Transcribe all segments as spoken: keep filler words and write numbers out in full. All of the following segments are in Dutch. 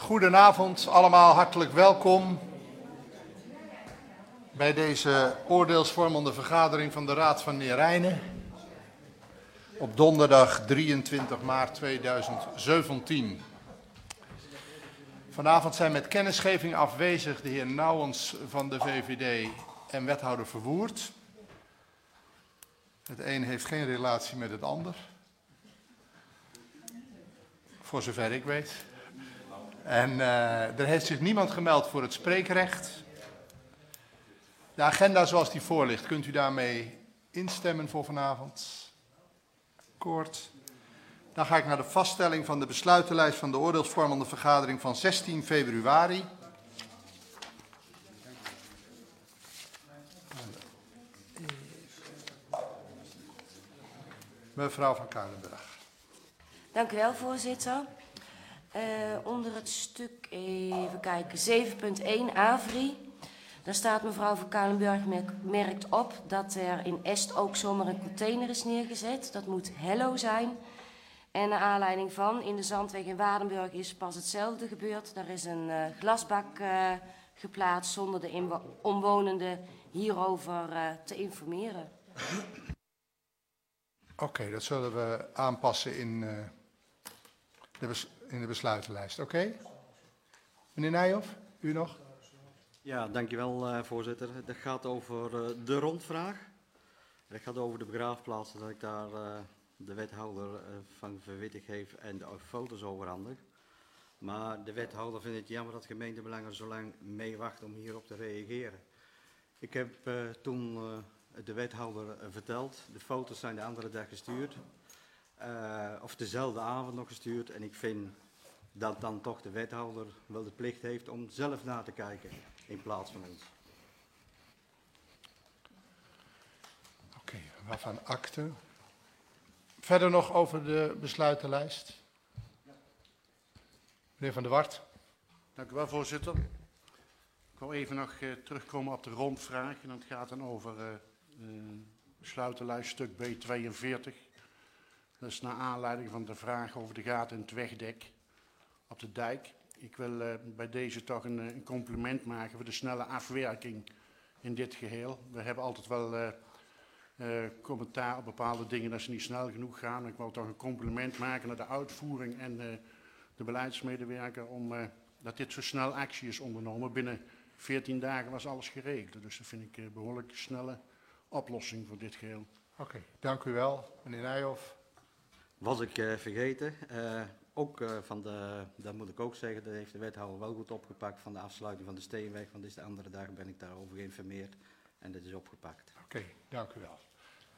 Goedenavond, allemaal hartelijk welkom bij deze oordeelsvormende vergadering van de Raad van Neerijnen op donderdag drieëntwintig maart tweeduizend zeventien. Vanavond zijn met kennisgeving afwezig de heer Nouwens van de V V D en wethouder Verwoerd. Het een heeft geen relatie met het ander, voor zover ik weet. En uh, er heeft zich niemand gemeld voor het spreekrecht. De agenda zoals die voor ligt, kunt u daarmee instemmen voor vanavond? Kort. Dan ga ik naar de vaststelling van de besluitenlijst van de oordeelsvormende vergadering van zestien februari. Mevrouw van Kuilenburg. Dank u wel, voorzitter. Uh, onder het stuk, even kijken, zeven punt één Avri. Daar staat mevrouw van Kuilenburg merkt op dat er in Est ook zomaar een container is neergezet. Dat moet Hello zijn. En naar aanleiding van, in de Zandweg in Waardenburg is pas hetzelfde gebeurd. Daar is een uh, glasbak uh, geplaatst zonder de inwo- omwonenden hierover uh, te informeren. Oké, okay, dat zullen we aanpassen in, uh, de, bes- in de besluitenlijst. Oké? Okay? Meneer Nijhoff, u nog? Ja, dankjewel uh, voorzitter. Dat gaat over uh, de rondvraag. Dat gaat over de begraafplaats, dat ik daar uh, de wethouder uh, van verwittigd heeft en de foto's overhandig. Maar de wethouder vindt het jammer dat gemeentebelangen zo lang meewachten om hierop te reageren. Ik heb uh, toen uh, de wethouder uh, verteld, de foto's zijn de andere dag gestuurd. Uh, of dezelfde avond nog gestuurd. En ik vind dat dan toch de wethouder wel de plicht heeft om zelf na te kijken in plaats van ons. Oké, okay, waarvan akte. Verder nog over de besluitenlijst. Meneer Van der Wart. Dank u wel, voorzitter. Ik wil even nog uh, terugkomen op de rondvraag. En dat gaat dan over uh, uh, besluitenlijst stuk B tweeënveertig. Dat is naar aanleiding van de vraag over de gaten in het wegdek op de dijk. Ik wil uh, bij deze toch een, een compliment maken voor de snelle afwerking in dit geheel. We hebben altijd wel uh, uh, commentaar op bepaalde dingen dat ze niet snel genoeg gaan. Ik wil toch een compliment maken naar de uitvoering en uh, de beleidsmedewerker om uh, dat dit zo snel actie is ondernomen. Binnen veertien dagen was alles geregeld. Dus dat vind ik een behoorlijk snelle oplossing voor dit geheel. Oké, okay, dank u wel. Meneer Nijhoff. Was ik uh, vergeten. Uh, ook uh, van de, dat moet ik ook zeggen, dat heeft de wethouder wel goed opgepakt van de afsluiting van de Steenweg. Want dus de andere dag ben ik daarover geïnformeerd en dat is opgepakt. Oké, okay, dank u wel.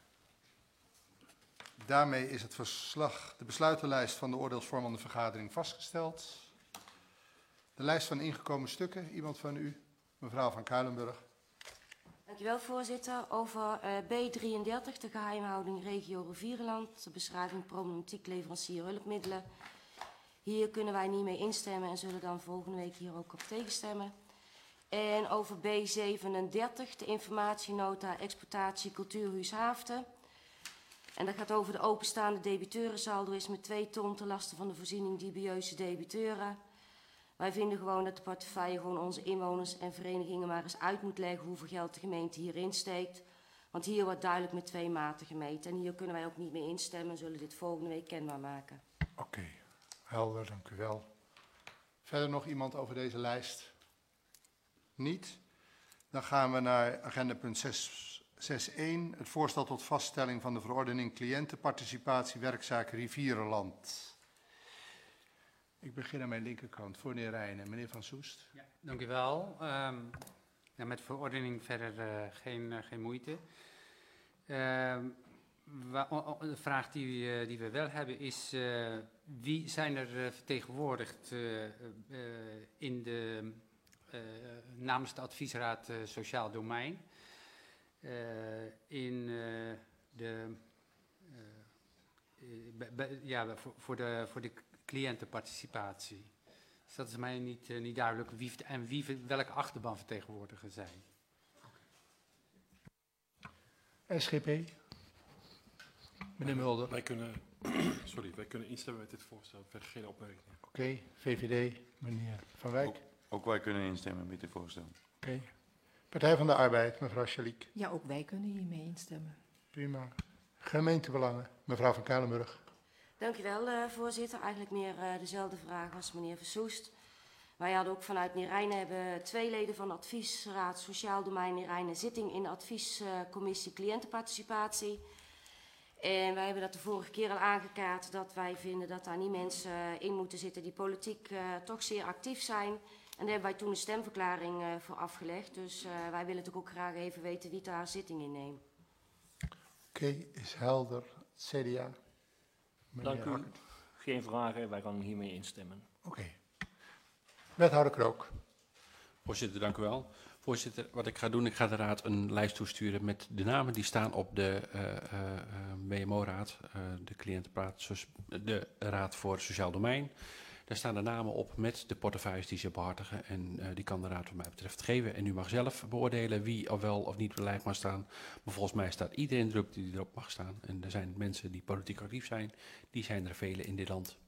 Daarmee is het verslag, de besluitenlijst van de oordeelsvormende vergadering vastgesteld. De lijst van ingekomen stukken, iemand van u, mevrouw van Kuilenburg. Dankjewel, voorzitter. Over uh, B drieëndertig, de geheimhouding regio Rivierenland, de beschrijving problematiek leverancier hulpmiddelen. Hier kunnen wij niet mee instemmen en zullen dan volgende week hier ook op tegenstemmen. En over B zevenendertig, de informatienota exploitatie cultuurhuis Haaften. En dat gaat over de openstaande debiteurensaldo is met twee ton ten laste van de voorziening dubieuze debiteuren. Wij vinden gewoon dat de portefeuille gewoon onze inwoners en verenigingen maar eens uit moet leggen hoeveel geld de gemeente hierin steekt. Want hier wordt duidelijk met twee maten gemeten. En hier kunnen wij ook niet mee instemmen en zullen dit volgende week kenbaar maken. Oké, okay, helder, dank u wel. Verder nog iemand over deze lijst? Niet? Dan gaan we naar agenda punt zes punt één. Het voorstel tot vaststelling van de verordening cliëntenparticipatie werkzaak Rivierenland. Ik begin aan mijn linkerkant voor Neerijnen. Meneer Van Soest. Ja, dank u wel. Um, ja, met verordening verder uh, geen, uh, geen moeite. Uh, wa- o- o- de vraag die, uh, die we wel hebben is, uh, wie zijn er uh, vertegenwoordigd uh, uh, in de, uh, namens de adviesraad uh, Sociaal Domein? Uh, in uh, de, uh, be, be, ja, voor, voor de, voor de cliëntenparticipatie. Dus dat is mij niet, uh, niet duidelijk wie en wie welke achterban vertegenwoordiger zijn. S G P. Meneer Mulder. Wij kunnen, sorry, wij kunnen instemmen met dit voorstel. Verder geen opmerkingen. Oké, okay, V V D. Meneer Van Wijk. Ook, ook wij kunnen instemmen met dit voorstel. Oké. Okay. Partij van de Arbeid, mevrouw Schaliek. Ja, ook wij kunnen hiermee instemmen. Prima. Gemeentebelangen, mevrouw van Kuilenburg. Dank u wel, uh, voorzitter. Eigenlijk meer uh, dezelfde vraag als meneer Versoest. Wij hadden ook vanuit Neerijnen hebben twee leden van de adviesraad Sociaal Domein Neerijnen zitting in de adviescommissie cliëntenparticipatie. En wij hebben dat de vorige keer al aangekaart dat wij vinden dat daar niet mensen in moeten zitten die politiek uh, toch zeer actief zijn. En daar hebben wij toen een stemverklaring uh, voor afgelegd. Dus uh, wij willen natuurlijk ook graag even weten wie daar zitting in neemt. Oké, okay, is helder. C D A. Meneer Dank u. Hakkert. Geen vragen, wij gaan hiermee instemmen. Oké. Okay. Wethouder Krook. Voorzitter, dank u wel. Voorzitter, wat ik ga doen, ik ga de raad een lijst toesturen met de namen die staan op de uh, uh, B M O-raad, uh, de cliëntenpraat, de Raad voor Sociaal Domein. Daar staan de namen op met de portefeuilles die ze behartigen en uh, die kan de raad wat mij betreft geven. En u mag zelf beoordelen wie of wel of niet op de lijst mag staan. Maar volgens mij staat iedereen erop die erop mag staan. En er zijn mensen die politiek actief zijn, die zijn er vele in dit land.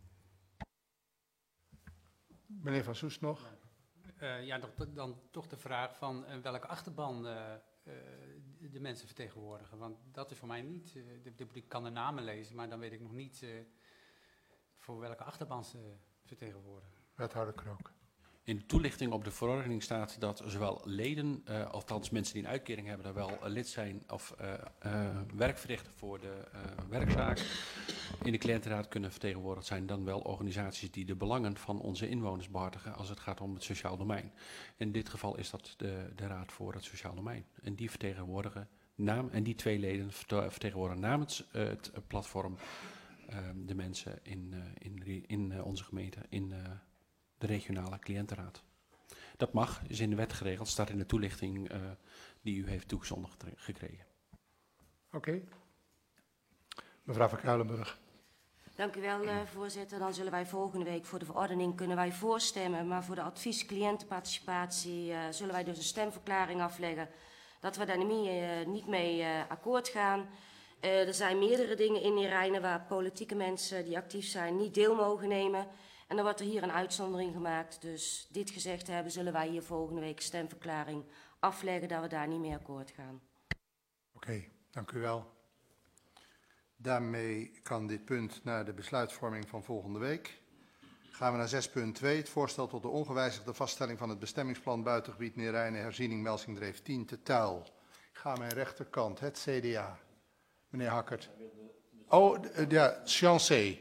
Meneer Van Soest nog? Uh, ja, dan, dan toch de vraag van uh, welke achterban uh, uh, de mensen vertegenwoordigen. Want dat is voor mij niet, uh, de, de, ik kan de namen lezen, maar dan weet ik nog niet uh, voor welke achterban ze vertegenwoordigen. Wethouder Krook. In de toelichting op de verordening staat dat zowel leden, uh, althans mensen die een uitkering hebben, daar wel uh, lid zijn of uh, uh, werk verrichten voor de uh, werkzaak, in de cliëntenraad kunnen vertegenwoordigd zijn dan wel organisaties die de belangen van onze inwoners behartigen als het gaat om het sociaal domein. In dit geval is dat de, de Raad voor het Sociaal Domein. En die vertegenwoordigen naam, en die twee leden vertegenwoordigen namens uh, het platform uh, de mensen in, uh, in, in uh, onze gemeente, in uh, de regionale cliëntenraad. Dat mag, is in de wet geregeld, staat in de toelichting uh, die u heeft toegezonden gekregen. Oké. Okay. Mevrouw van Kuilenburg. Dank u wel, uh, voorzitter. Dan zullen wij volgende week voor de verordening kunnen wij voorstemmen. Maar voor de advies cliëntenparticipatie uh, zullen wij dus een stemverklaring afleggen dat we daar niet, uh, niet mee uh, akkoord gaan. Uh, er zijn meerdere dingen in Neerijnen waar politieke mensen die actief zijn niet deel mogen nemen. En dan wordt er hier een uitzondering gemaakt. Dus dit gezegd hebben, zullen wij hier volgende week een stemverklaring afleggen dat we daar niet mee akkoord gaan. Oké, okay, dank u wel. Daarmee kan dit punt naar de besluitvorming van volgende week. Gaan we naar zes punt twee, het voorstel tot de ongewijzigde vaststelling van het bestemmingsplan buitengebied Neerijnen, herziening Melsingdreef tien te Tuil. Ik ga aan mijn rechterkant, het C D A. Meneer Hakkert. Oh, ja, Chancé.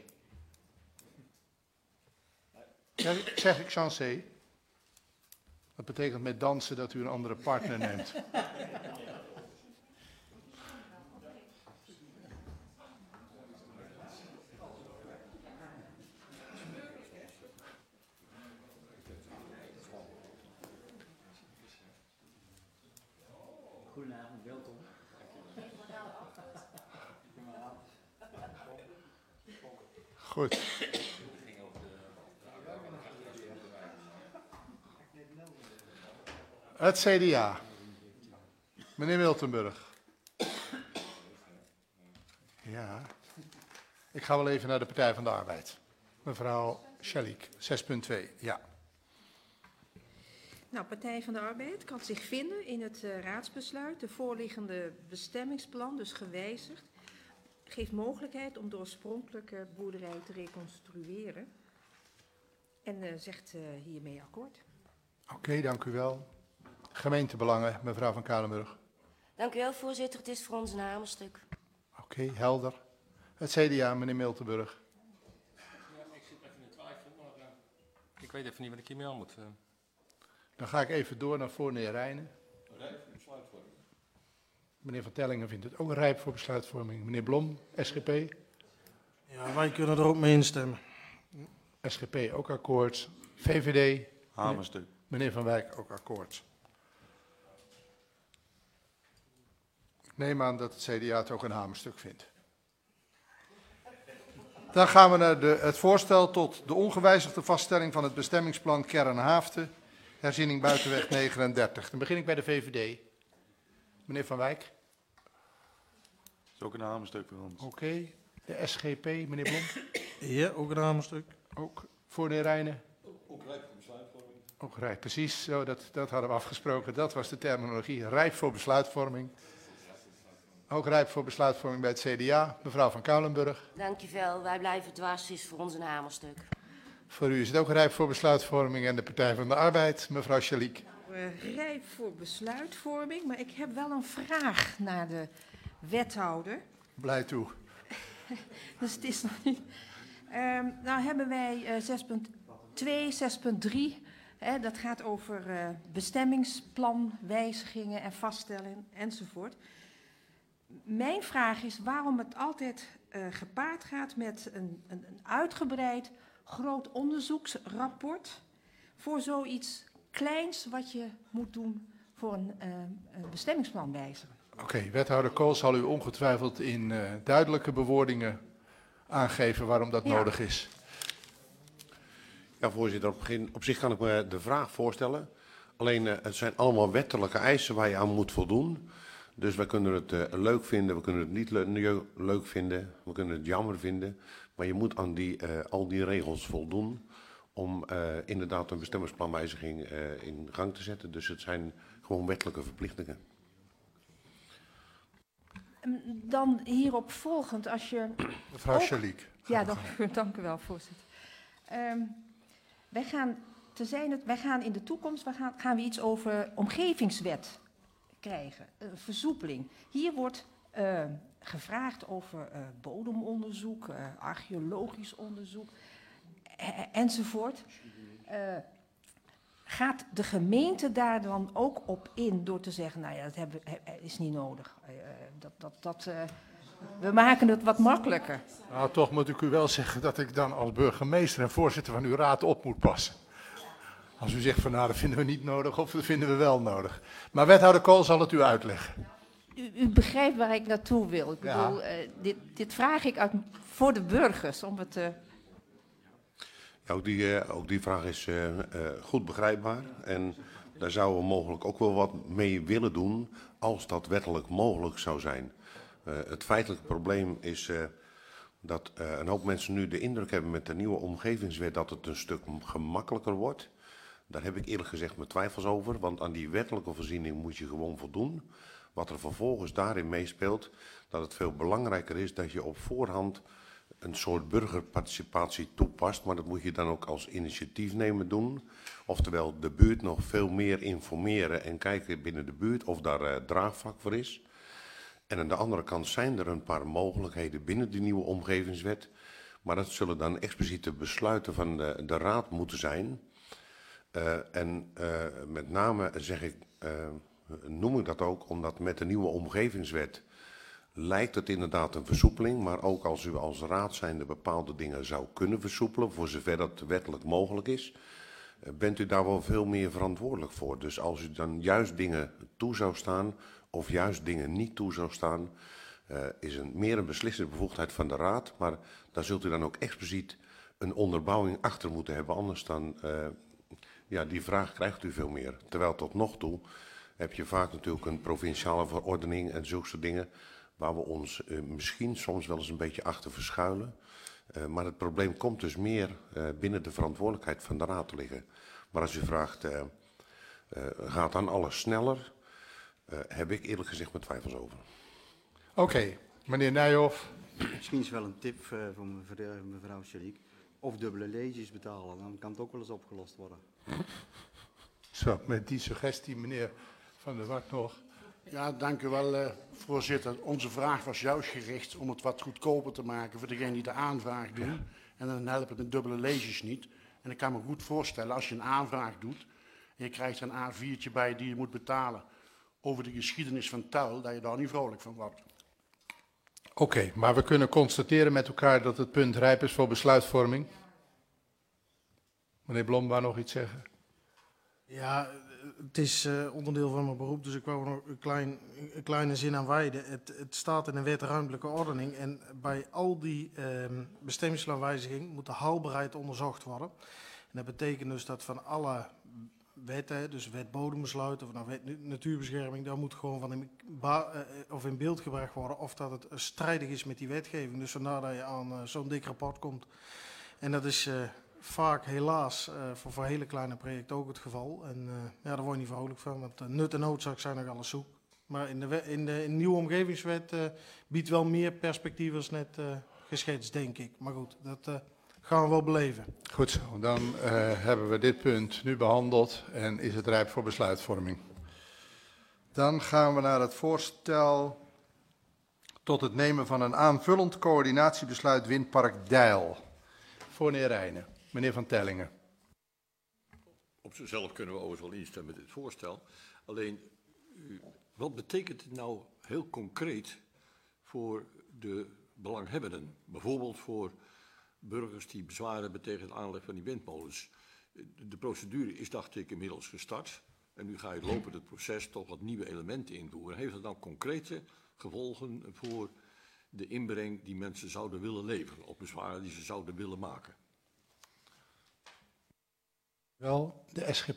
Ja, zeg ik Chancé? Dat betekent met dansen dat u een andere partner neemt. Goedenavond, welkom. Goed. Het C D A. Meneer Miltenburg. Ja. Ik ga wel even naar de Partij van de Arbeid. Mevrouw Schaliek, zes punt twee. Ja. Nou, Partij van de Arbeid kan zich vinden in het uh, raadsbesluit. De voorliggende bestemmingsplan, dus gewijzigd, geeft mogelijkheid om de oorspronkelijke boerderij te reconstrueren. En uh, zegt uh, hiermee akkoord. Oké, okay, dank u wel. Gemeentebelangen, mevrouw van Kuilenburg. Dank u wel, voorzitter. Het is voor ons een hamerstuk. Oké, okay, helder. Het C D A, meneer Miltenburg. Ja, ik zit even in twijfel, maar uh, ik weet even niet wat ik hiermee aan moet. Uh. Dan ga ik even door naar voor Neerijnen. Rijp voor besluitvorming. Meneer Van Tellingen vindt het ook rijp voor besluitvorming. Meneer Blom, S G P. Ja, wij kunnen er ook mee instemmen. S G P ook akkoord. V V D. Hamerstuk. Meneer Van Wijk ook akkoord. Ik neem aan dat het C D A het ook een hamerstuk vindt. Dan gaan we naar de, het voorstel tot de ongewijzigde vaststelling van het bestemmingsplan Kern-Haafte, herziening Buitenweg negenendertig. Dan begin ik bij de V V D. Meneer Van Wijk. Dat is ook een hamerstuk voor ons. Oké. Okay. De S G P, meneer Blom. Ja, ook een hamerstuk. Ook voor de Neerijnen. Ook Ook rijp, precies. Zo, dat, dat hadden we afgesproken. Dat was de terminologie. Rijp voor besluitvorming. Ook rijp voor besluitvorming bij het C D A. Mevrouw van Kouwenburg. Dankjewel. Wij blijven dwars, is voor ons een hamerstuk. Voor u is het ook rijp voor besluitvorming en de Partij van de Arbeid. Mevrouw Schaliek. Uh, rijp voor besluitvorming, maar ik heb wel een vraag naar de wethouder. Blij toe. Dus het is nog niet... Um, nou hebben wij uh, zes punt twee, zes punt drie... Hè, dat gaat over uh, bestemmingsplan, wijzigingen en vaststellen enzovoort. Mijn vraag is waarom het altijd uh, gepaard gaat met een, een, een uitgebreid groot onderzoeksrapport voor zoiets kleins wat je moet doen voor een, uh, een bestemmingsplan wijzigen. Oké, okay, wethouder Kool zal u ongetwijfeld in uh, duidelijke bewoordingen aangeven waarom dat ja. nodig is. Ja, voorzitter, op, begin, op zich kan ik me de vraag voorstellen. Alleen, uh, het zijn allemaal wettelijke eisen waar je aan moet voldoen. Dus wij kunnen het uh, leuk vinden, we kunnen het niet le leuk vinden, we kunnen het jammer vinden. Maar je moet aan die, uh, al die regels voldoen om uh, inderdaad een bestemmingsplanwijziging uh, in gang te zetten. Dus het zijn gewoon wettelijke verplichtingen. Dan hierop volgend, als je... Mevrouw Schaliek. Ja, dank, dank u wel, voorzitter. Um, wij, gaan te zijn het, wij gaan in de toekomst wij gaan, gaan we iets over omgevingswet krijgen, een versoepeling. Hier wordt uh, gevraagd over uh, bodemonderzoek, uh, archeologisch onderzoek uh, enzovoort. Uh, gaat de gemeente daar dan ook op in door te zeggen, nou ja, dat hebben, is niet nodig. Uh, dat, dat, dat, uh, we maken het wat makkelijker. Nou, toch moet ik u wel zeggen dat ik dan als burgemeester en voorzitter van uw raad op moet passen. Als u zegt van nou, dat vinden we niet nodig of dat vinden we wel nodig. Maar wethouder Kool zal het u uitleggen. U, u begrijpt waar ik naartoe wil. Ik ja. bedoel, uh, dit, dit vraag ik uit, voor de burgers om het... Uh... Ja, ook, die, uh, ook die vraag is uh, uh, goed begrijpbaar. En daar zouden we mogelijk ook wel wat mee willen doen als dat wettelijk mogelijk zou zijn. Uh, het feitelijke probleem is uh, dat uh, een hoop mensen nu de indruk hebben met de nieuwe omgevingswet dat het een stuk gemakkelijker wordt. Daar heb ik eerlijk gezegd mijn twijfels over, want aan die wettelijke voorziening moet je gewoon voldoen. Wat er vervolgens daarin meespeelt, dat het veel belangrijker is dat je op voorhand een soort burgerparticipatie toepast, maar dat moet je dan ook als initiatiefnemer doen. Oftewel de buurt nog veel meer informeren en kijken binnen de buurt of daar uh, draagvlak voor is. En aan de andere kant zijn er een paar mogelijkheden binnen die nieuwe omgevingswet, maar dat zullen dan expliciete besluiten van de, de raad moeten zijn. Uh, en uh, met name zeg ik, uh, noem ik dat ook omdat met de nieuwe omgevingswet lijkt het inderdaad een versoepeling, maar ook als u als raad zijnde bepaalde dingen zou kunnen versoepelen, voor zover dat wettelijk mogelijk is, uh, bent u daar wel veel meer verantwoordelijk voor. Dus als u dan juist dingen toe zou staan of juist dingen niet toe zou staan, uh, is een meer een beslissende bevoegdheid van de raad, maar daar zult u dan ook expliciet een onderbouwing achter moeten hebben, anders dan... Uh, Ja, die vraag krijgt u veel meer. Terwijl tot nog toe heb je vaak natuurlijk een provinciale verordening en zulke soort dingen waar we ons uh, misschien soms wel eens een beetje achter verschuilen. Uh, maar het probleem komt dus meer uh, binnen de verantwoordelijkheid van de raad te liggen. Maar als u vraagt, uh, uh, gaat dan alles sneller? Uh, heb ik eerlijk gezegd mijn twijfels over. Oké, okay, meneer Nijhoff. Misschien is wel een tip uh, voor mevrouw Schaliek. Of dubbele leges betalen, dan kan het ook wel eens opgelost worden. Zo, met die suggestie, meneer Van der Wart nog. Ja, dank u wel, uh, voorzitter. Onze vraag was juist gericht om het wat goedkoper te maken voor degenen die de aanvraag doen. Ja. En dan helpt het met dubbele leges niet. En ik kan me goed voorstellen, als je een aanvraag doet en je krijgt er een A viertje bij die je moet betalen over de geschiedenis van Tuil, dat je daar niet vrolijk van wordt. Oké, okay, maar we kunnen constateren met elkaar dat het punt rijp is voor besluitvorming. Meneer Blom, wou nog iets zeggen? Ja, het is uh, onderdeel van mijn beroep, dus ik wou nog een, klein, een kleine zin aan wijden. Het, het staat in een wet ruimtelijke ordening en bij al die uh, bestemmingsplanwijziging moet de haalbaarheid onderzocht worden. En dat betekent dus dat van alle wetten, dus wet bodembesluit of nou wet natuurbescherming, daar moet gewoon van in, ba, uh, of in beeld gebracht worden of dat het uh, strijdig is met die wetgeving. Dus vandaar dat je aan uh, zo'n dik rapport komt. En dat is uh, vaak helaas uh, voor, voor hele kleine projecten ook het geval. En uh, ja, daar word je niet vrolijk van, want uh, nut en noodzaak zijn nog alles zoek. Maar in de, in de, in de nieuwe omgevingswet uh, biedt wel meer perspectief als net uh, geschetst, denk ik. Maar goed, dat uh, gaan we wel beleven. Goed zo, dan uh, hebben we dit punt nu behandeld en is het rijp voor besluitvorming. Dan gaan we naar het voorstel tot het nemen van een aanvullend coördinatiebesluit Windpark Deil. Voor meneer Rijnen. Meneer Van Tellingen. Op zichzelf kunnen we overigens wel instemmen met dit voorstel. Alleen, wat betekent het nou heel concreet voor de belanghebbenden? Bijvoorbeeld voor burgers die bezwaar hebben tegen het aanleg van die windmolens. De procedure is, dacht ik, inmiddels gestart. En nu ga je lopend het proces toch wat nieuwe elementen invoeren. Heeft dat nou concrete gevolgen voor de inbreng die mensen zouden willen leveren, of bezwaren die ze zouden willen maken? Wel, de S G P.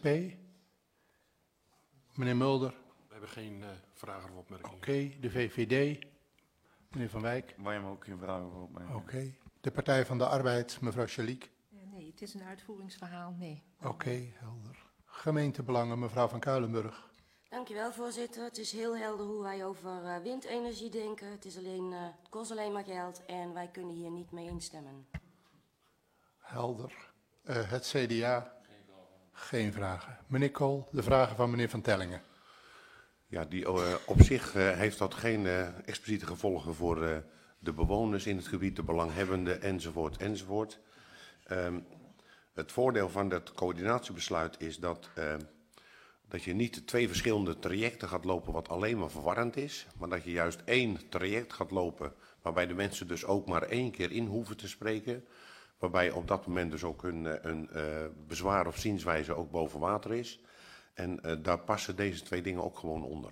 Meneer Mulder. We hebben geen uh, vragen of opmerkingen. Oké, okay, de V V D. Meneer Van Wijk. Wij hebben ook geen vragen of opmerkingen. Oké, okay. De Partij van de Arbeid, mevrouw Schaliek. Uh, nee, het is een uitvoeringsverhaal, nee. Oké, okay, helder. Gemeentebelangen, mevrouw Van Kuilenburg. Dankjewel, voorzitter. Het is heel helder hoe wij over uh, windenergie denken. Het, is alleen, uh, het kost alleen maar geld en wij kunnen hier niet mee instemmen. Helder. Uh, het C D A? Geen vragen. Geen vragen. Meneer Kool, de vragen van meneer Van Tellingen. Ja, die, uh, op zich uh, heeft dat geen uh, expliciete gevolgen voor uh, de bewoners in het gebied, de belanghebbenden, enzovoort, enzovoort. Um, het voordeel van dat coördinatiebesluit is dat... Uh, dat je niet twee verschillende trajecten gaat lopen wat alleen maar verwarrend is, maar dat je juist één traject gaat lopen waarbij de mensen dus ook maar één keer in hoeven te spreken, waarbij op dat moment dus ook een, een uh, bezwaar of zienswijze ook boven water is. En uh, daar passen deze twee dingen ook gewoon onder.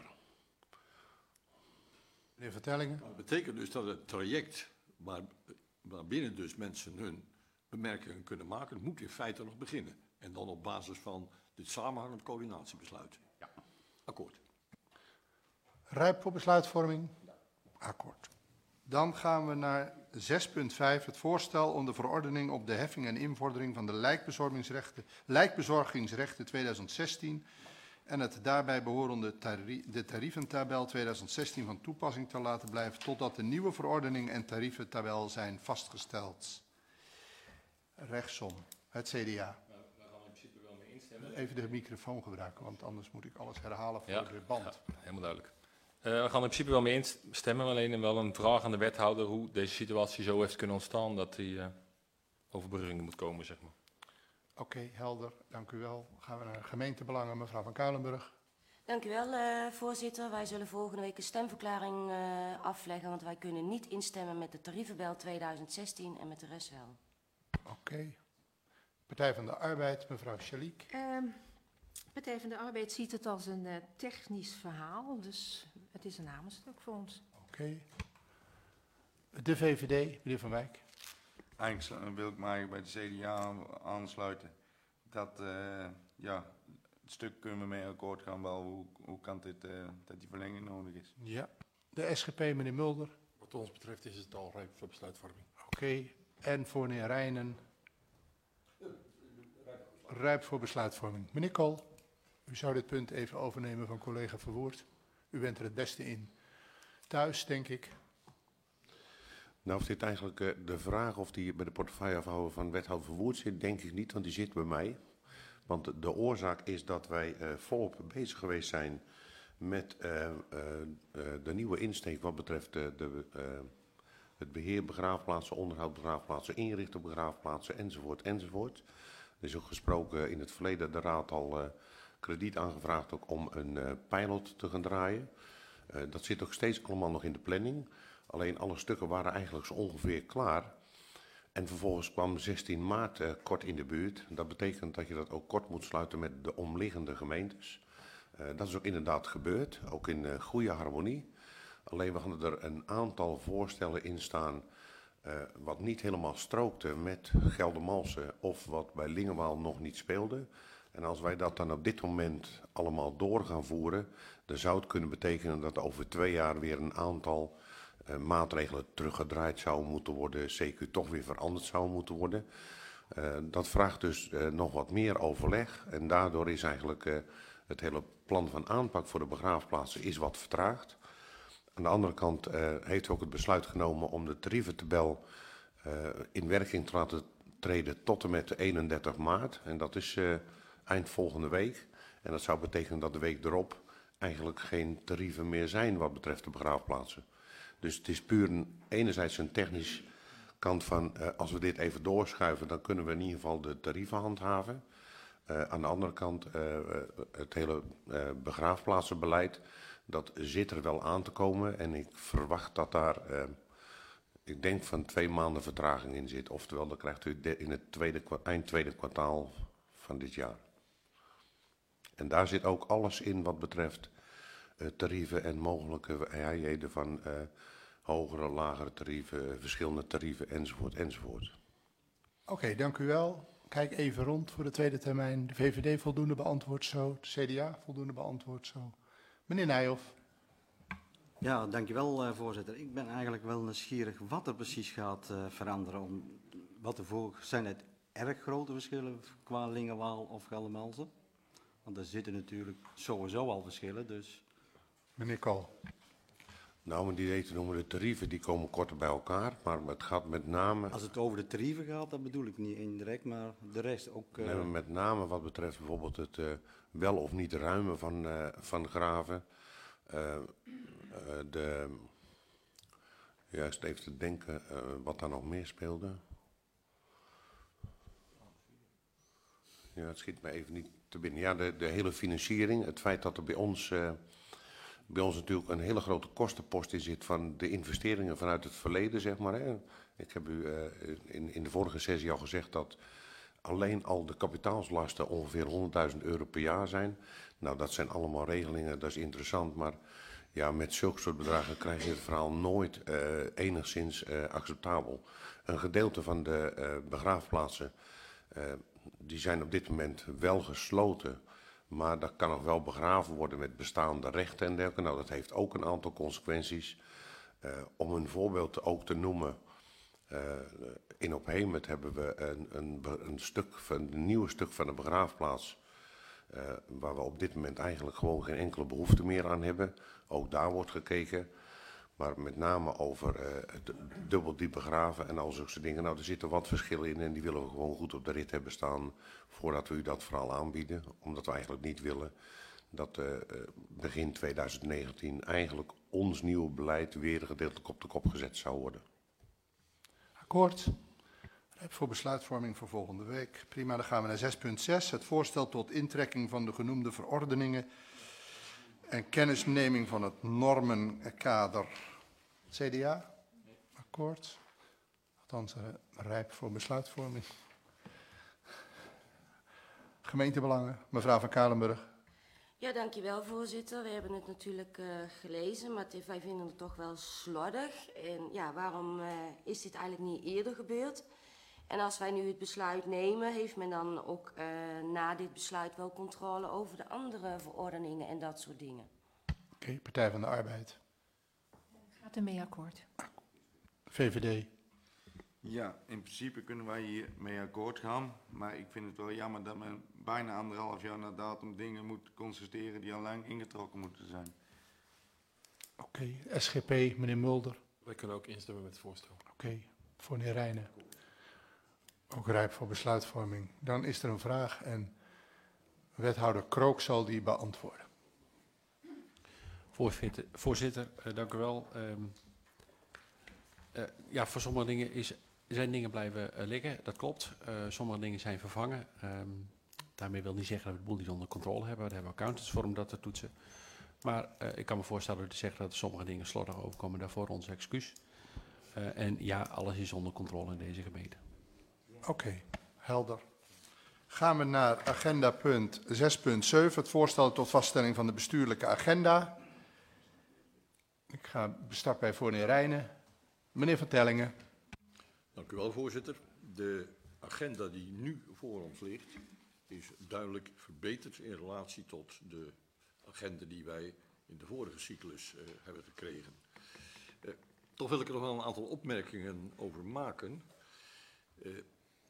Meneer Vertellingen. Dat betekent dus dat het traject waar, waarbinnen dus mensen hun bemerkingen kunnen maken, moet in feite nog beginnen. En dan op basis van dit samenhangend coördinatiebesluit. Ja. Akkoord. Rijp voor besluitvorming? Ja. Akkoord. Dan gaan we naar zes punt vijf, het voorstel om de verordening op de heffing en invordering van de lijkbezorgingsrechten, lijkbezorgingsrechten tweeduizend zestien en het daarbij behorende tari de tarieventabel tweeduizend zestien van toepassing te laten blijven totdat de nieuwe verordening en tarieventabel zijn vastgesteld. Rechtsom, het C D A. Even de microfoon gebruiken, want anders moet ik alles herhalen voor ja, de band. Ja, helemaal duidelijk. Uh, we gaan in principe wel mee instemmen, alleen wel een vraag aan de wethouder hoe deze situatie zo heeft kunnen ontstaan dat die uh, overbrugging moet komen, zeg maar. Oké, okay, helder. Dank u wel. Gaan we naar gemeentebelangen, mevrouw Van Kuilenburg. Dank u wel, uh, voorzitter. Wij zullen volgende week een stemverklaring uh, afleggen, want wij kunnen niet instemmen met de tarievenbel tweeduizend zestien en met de rest wel. Oké. Okay. Partij van de Arbeid, mevrouw Schaliek. Uh, Partij van de Arbeid ziet het als een uh, technisch verhaal, dus het is een namenstuk voor ons. Oké. Okay. De V V D, meneer Van Wijk. Eigenlijk wil ik mij bij de C D A aansluiten. Dat, uh, ja, het stuk kunnen we mee akkoord gaan, wel hoe, hoe kan dit, uh, dat die verlenging nodig is. Ja. De S G P, meneer Mulder. Wat ons betreft is het al rijp voor besluitvorming. Oké. Okay. En voor meneer Rijnen. Rijp voor besluitvorming. Meneer Kool, u zou dit punt even overnemen van collega Verwoerd. U bent er het beste in. Thuis, denk ik. Nou, of dit eigenlijk uh, de vraag of die bij de portefeuillehouder van wethouder Verwoerd zit, denk ik niet, want die zit bij mij. Want de, de oorzaak is dat wij uh, volop bezig geweest zijn met uh, uh, uh, de nieuwe insteek wat betreft uh, de, uh, het beheer begraafplaatsen, onderhoud begraafplaatsen, inrichten begraafplaatsen, enzovoort, enzovoort. Er is ook gesproken in het verleden de raad al uh, krediet aangevraagd ook om een uh, pilot te gaan draaien. Uh, dat zit ook steeds allemaal nog in de planning. Alleen alle stukken waren eigenlijk zo ongeveer klaar. En vervolgens kwam zestien maart uh, kort in de buurt. Dat betekent dat je dat ook kort moet sluiten met de omliggende gemeentes. Uh, dat is ook inderdaad gebeurd, ook in uh, goede harmonie. Alleen we hadden er een aantal voorstellen in staan uh, wat niet helemaal strookte met Geldermalsen of wat bij Lingewaal nog niet speelde. En als wij dat dan op dit moment allemaal door gaan voeren, dan zou het kunnen betekenen dat over twee jaar weer een aantal uh, maatregelen teruggedraaid zouden moeten worden, C Q toch weer veranderd zou moeten worden. Uh, dat vraagt dus uh, nog wat meer overleg en daardoor is eigenlijk uh, het hele plan van aanpak voor de begraafplaatsen is wat vertraagd. Aan de andere kant uh, heeft u ook het besluit genomen om de tarieventabel uh, in werking te laten treden tot en met de eenendertig maart. En dat is uh, eind volgende week. En dat zou betekenen dat de week erop eigenlijk geen tarieven meer zijn wat betreft de begraafplaatsen. Dus het is puur een, enerzijds een technisch kant van, uh, als we dit even doorschuiven, dan kunnen we in ieder geval de tarieven handhaven. Uh, aan de andere kant, uh, het hele uh, begraafplaatsenbeleid, dat zit er wel aan te komen. En ik verwacht dat daar, uh, ik denk van twee maanden vertraging in zit. Oftewel, dat krijgt u in het tweede, eind tweede kwartaal van dit jaar. En daar zit ook alles in wat betreft uh, tarieven en mogelijke vrijheden van uh, hogere, lagere tarieven, verschillende tarieven enzovoort enzovoort. Oké, okay, dank u wel. Kijk even rond voor de tweede termijn. De V V D voldoende beantwoord zo. De C D A voldoende beantwoord zo. Meneer Nijhoff. Ja, dankjewel uh, voorzitter. Ik ben eigenlijk wel nieuwsgierig wat er precies gaat uh, veranderen. Om, wat ervoor zijn het erg grote verschillen qua Lingewaal of Geldermalsen? Want er zitten natuurlijk sowieso al verschillen, dus... Meneer Kool. Nou, om die reden te noemen, de tarieven die komen korter bij elkaar, maar het gaat met name... Als het over de tarieven gaat, dan bedoel ik niet indirect, maar de rest ook... Uh... Nee, maar met name wat betreft bijvoorbeeld het uh, wel of niet ruimen van, uh, van graven. Uh, uh, de, juist even te denken uh, wat daar nog meer speelde. Ja, het schiet me even niet te binnen. Ja, de, de hele financiering, het feit dat er bij ons... Uh, bij ons natuurlijk een hele grote kostenpost in zit van de investeringen vanuit het verleden, zeg maar. Hè. Ik heb u uh, in, in de vorige sessie al gezegd dat alleen al de kapitaalslasten ongeveer honderdduizend euro per jaar zijn. Nou, dat zijn allemaal regelingen, dat is interessant, maar ja, met zulke soort bedragen krijg je het verhaal nooit uh, enigszins uh, acceptabel. Een gedeelte van de uh, begraafplaatsen, uh, die zijn op dit moment wel gesloten. Maar dat kan nog wel begraven worden met bestaande rechten en dergelijke. Nou, dat heeft ook een aantal consequenties. Uh, om een voorbeeld ook te noemen. Uh, in Ophemet hebben we een, een, een, stuk van, een nieuw stuk van de begraafplaats. Uh, waar we op dit moment eigenlijk gewoon geen enkele behoefte meer aan hebben. Ook daar wordt gekeken. Maar met name over uh, dubbel diep begraven en al zulke dingen. Nou, er zitten wat verschillen in en die willen we gewoon goed op de rit hebben staan voordat we u dat verhaal aanbieden. Omdat we eigenlijk niet willen dat uh, begin twintig negentien eigenlijk ons nieuwe beleid weer gedeeltelijk op de kop gezet zou worden. Akkoord. Voor besluitvorming voor volgende week. Prima, dan gaan we naar zes punt zes. Het voorstel tot intrekking van de genoemde verordeningen en kennisneming van het normenkader. C D A? Akkoord. Althans, uh, rijp voor besluitvorming. Gemeentebelangen, mevrouw van Kalenburg. Ja, dankjewel voorzitter. We hebben het natuurlijk uh, gelezen, maar het, wij vinden het toch wel slordig. En ja, waarom uh, is dit eigenlijk niet eerder gebeurd? En als wij nu het besluit nemen, heeft men dan ook uh, na dit besluit wel controle over de andere verordeningen en dat soort dingen? Oké, okay, Partij van de Arbeid. Gaat ermee akkoord. V V D. Ja, in principe kunnen wij hier mee akkoord gaan. Maar ik vind het wel jammer dat men bijna anderhalf jaar na datum dingen moet constateren die al lang ingetrokken moeten zijn. Oké, okay, S G P, meneer Mulder. Wij kunnen ook instemmen met het voorstel. Oké, okay, voor meneer Rijnen. Ook rijp voor besluitvorming. Dan is er een vraag en wethouder Krook zal die beantwoorden. Voorzitter, voorzitter uh, dank u wel. Um, uh, ja, voor sommige dingen is, zijn dingen blijven uh, liggen, dat klopt. Uh, sommige dingen zijn vervangen. Um, daarmee wil niet zeggen dat we de boel niet onder controle hebben. Daar hebben we accountants voor om dat te toetsen. Maar uh, ik kan me voorstellen te zeggen dat er sommige dingen slordig overkomen. Daarvoor ons excuus. Uh, en ja, alles is onder controle in deze gemeente. Oké, okay, helder. Gaan we naar agenda punt zes punt zeven, het voorstel tot vaststelling van de bestuurlijke agenda. Ik ga start bij voor meneer Rijnen. Meneer Van Tellingen. Dank u wel, voorzitter. De agenda die nu voor ons ligt is duidelijk verbeterd in relatie tot de agenda die wij in de vorige cyclus uh, hebben gekregen. Uh, toch wil ik er nog wel een aantal opmerkingen over maken. Uh,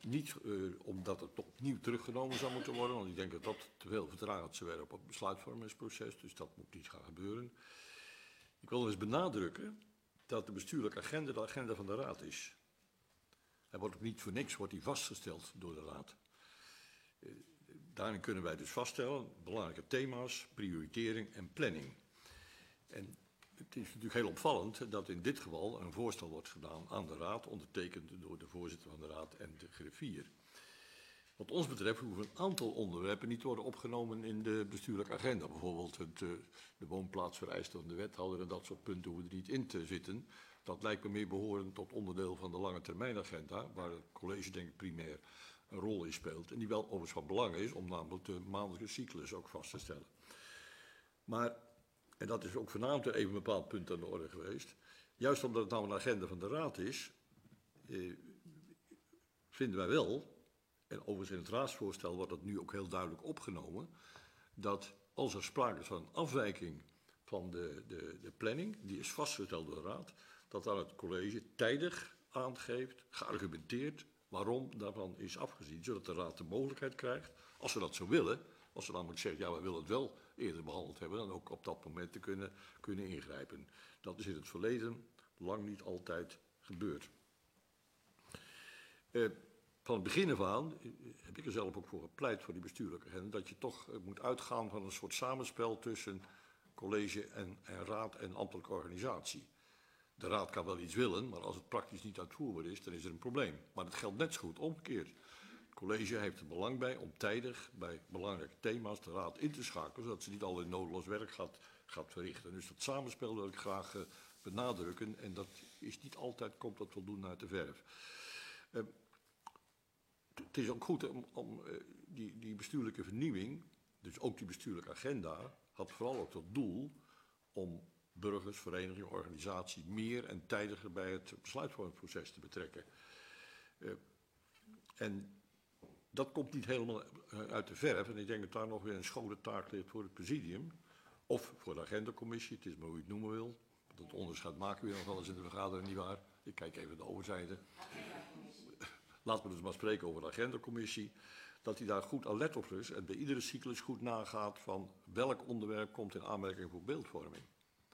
Niet uh, omdat het opnieuw teruggenomen zou moeten worden, want ik denk dat dat te veel vertragend zou werken op het besluitvormingsproces, dus dat moet niet gaan gebeuren. Ik wil nog eens benadrukken dat de bestuurlijke agenda de agenda van de Raad is. Hij wordt ook niet voor niks wordt die vastgesteld door de Raad. Uh, daarin kunnen wij dus vaststellen belangrijke thema's, prioritering en planning. En het is natuurlijk heel opvallend dat in dit geval een voorstel wordt gedaan aan de Raad, ondertekend door de voorzitter van de Raad en de griffier. Wat ons betreft hoeven een aantal onderwerpen niet te worden opgenomen in de bestuurlijke agenda. Bijvoorbeeld het, de woonplaatsvereisten van de wethouder en dat soort punten hoeven er niet in te zitten. Dat lijkt me meer behorend tot onderdeel van de lange termijnagenda, waar het college denk ik primair een rol in speelt. En die wel overigens van belang is om namelijk de maandelijkse cyclus ook vast te stellen. Maar, en dat is ook vanavond even een bepaald punt aan de orde geweest, juist omdat het nou een agenda van de Raad is, eh, vinden wij wel, en overigens in het raadsvoorstel wordt dat nu ook heel duidelijk opgenomen, dat als er sprake is van een afwijking van de, de, de planning, die is vastgesteld door de Raad, dat dan het college tijdig aangeeft, geargumenteerd, waarom daarvan is afgezien, zodat de Raad de mogelijkheid krijgt, als ze dat zo willen, als ze namelijk zeggen, ja, wij willen het wel eerder behandeld hebben, dan ook op dat moment te kunnen, kunnen ingrijpen. Dat is in het verleden lang niet altijd gebeurd. Uh, van het begin af aan heb ik er zelf ook voor gepleit voor die bestuurlijke agenda, dat je toch uh, moet uitgaan van een soort samenspel tussen college en, en raad en ambtelijke organisatie. De raad kan wel iets willen, maar als het praktisch niet uitvoerbaar is, dan is er een probleem. Maar dat geldt net zo goed omgekeerd. Het college heeft er belang bij om tijdig bij belangrijke thema's de raad in te schakelen, zodat ze niet al in noodloos werk gaat, gaat verrichten. Dus dat samenspel wil ik graag uh, benadrukken en dat is niet altijd, komt dat voldoende uit de verf. Uh, het is ook goed om, om uh, die, die bestuurlijke vernieuwing, dus ook die bestuurlijke agenda, had vooral ook tot doel om burgers, verenigingen, organisaties meer en tijdiger bij het besluitvormingsproces te betrekken. Uh, en dat komt niet helemaal uit de verf en ik denk dat daar nog weer een schone taak ligt voor het presidium of voor de agendacommissie, het is maar hoe je het noemen wil. Dat onderscheid maken we nog wel eens in de vergadering, nietwaar? Ik kijk even de overzijde. Laten we dus maar spreken over de agendacommissie. Dat hij daar goed alert op is en bij iedere cyclus goed nagaat van welk onderwerp komt in aanmerking voor beeldvorming.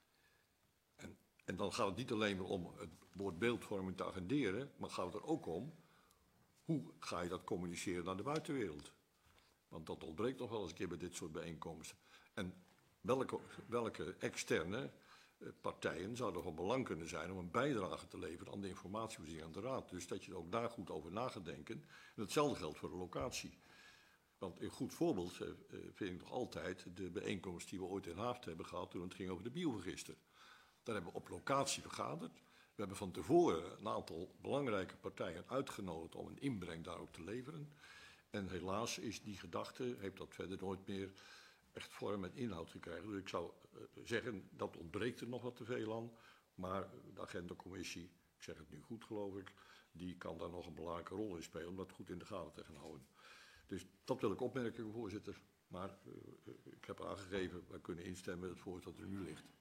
En, en dan gaat het niet alleen maar om het woord beeldvorming te agenderen, maar gaat het er ook om hoe ga je dat communiceren naar de buitenwereld. Want dat ontbreekt nog wel eens een keer bij dit soort bijeenkomsten. En welke, welke externe partijen zouden van belang kunnen zijn om een bijdrage te leveren aan de informatievoorziening aan de Raad. Dus dat je ook daar goed over na gaat denken. En hetzelfde geldt voor de locatie. Want een goed voorbeeld uh, vind ik nog altijd de bijeenkomst die we ooit in Haafd hebben gehad toen het ging over de bioregister. Daar hebben we op locatie vergaderd. We hebben van tevoren een aantal belangrijke partijen uitgenodigd om een inbreng daar ook te leveren. En helaas is die gedachte, heeft dat verder nooit meer echt vorm en inhoud gekregen. Dus ik zou uh, zeggen, dat ontbreekt er nog wat te veel aan. Maar de agendacommissie, ik zeg het nu goed geloof ik, die kan daar nog een belangrijke rol in spelen om dat goed in de gaten te gaan houden. Dus dat wil ik opmerken, voorzitter. Maar uh, ik heb aangegeven, wij kunnen instemmen met het voorstel dat er nu ligt.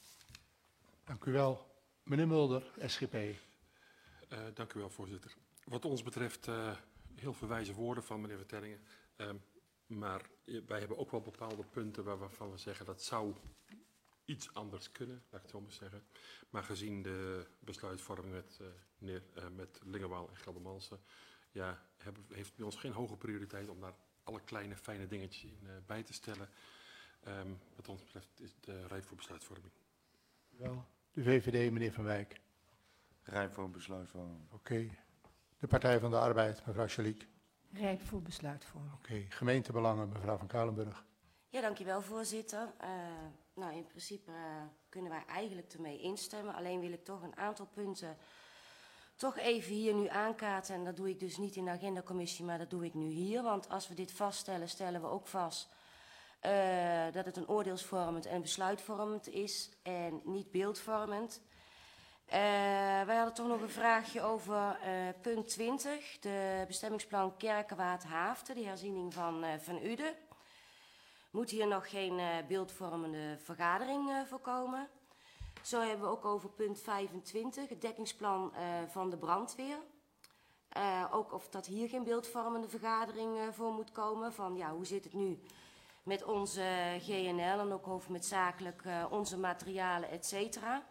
Dank u wel. Meneer Mulder, S G P. Uh, dank u wel, voorzitter. Wat ons betreft uh, heel veel wijze woorden van meneer Vertellingen. Um, maar wij hebben ook wel bepaalde punten waar, waarvan we zeggen dat zou iets anders kunnen, laat ik het zo maar zeggen. Maar gezien de besluitvorming met, uh, meneer, uh, met Lingerwaal en Geldermalsen, ja, hebben, heeft bij ons geen hoge prioriteit om daar alle kleine fijne dingetjes in uh, bij te stellen. Um, wat ons betreft is de rijp voor besluitvorming. Wel. De V V D, meneer Van Wijk. Rijp voor besluitvorming. Oké. Okay. De Partij van de Arbeid, mevrouw Schaliek. Rijp voor besluitvorming. Oké. Okay. Gemeentebelangen, mevrouw Van Kuilenburg. Ja, dankjewel voorzitter. Uh, nou, in principe uh, kunnen wij eigenlijk ermee instemmen. Alleen wil ik toch een aantal punten toch even hier nu aankaarten. En dat doe ik dus niet in de agendacommissie, maar dat doe ik nu hier. Want als we dit vaststellen, stellen we ook vast Uh, dat het een oordeelsvormend en besluitvormend is en niet beeldvormend. Uh, wij hadden toch nog een vraagje over uh, punt twintig, de bestemmingsplan Kerkenwaard-Haaften, de herziening van uh, Van Uden. Moet hier nog geen uh, beeldvormende vergadering uh, voorkomen? Zo hebben we ook over punt vijfentwintig, het dekkingsplan uh, van de brandweer. Uh, ook of dat hier geen beeldvormende vergadering uh, voor moet komen. Van ja, hoe zit het nu met onze G N L en ook hoofdmaatschappelijk uh, onze materialen, et cetera.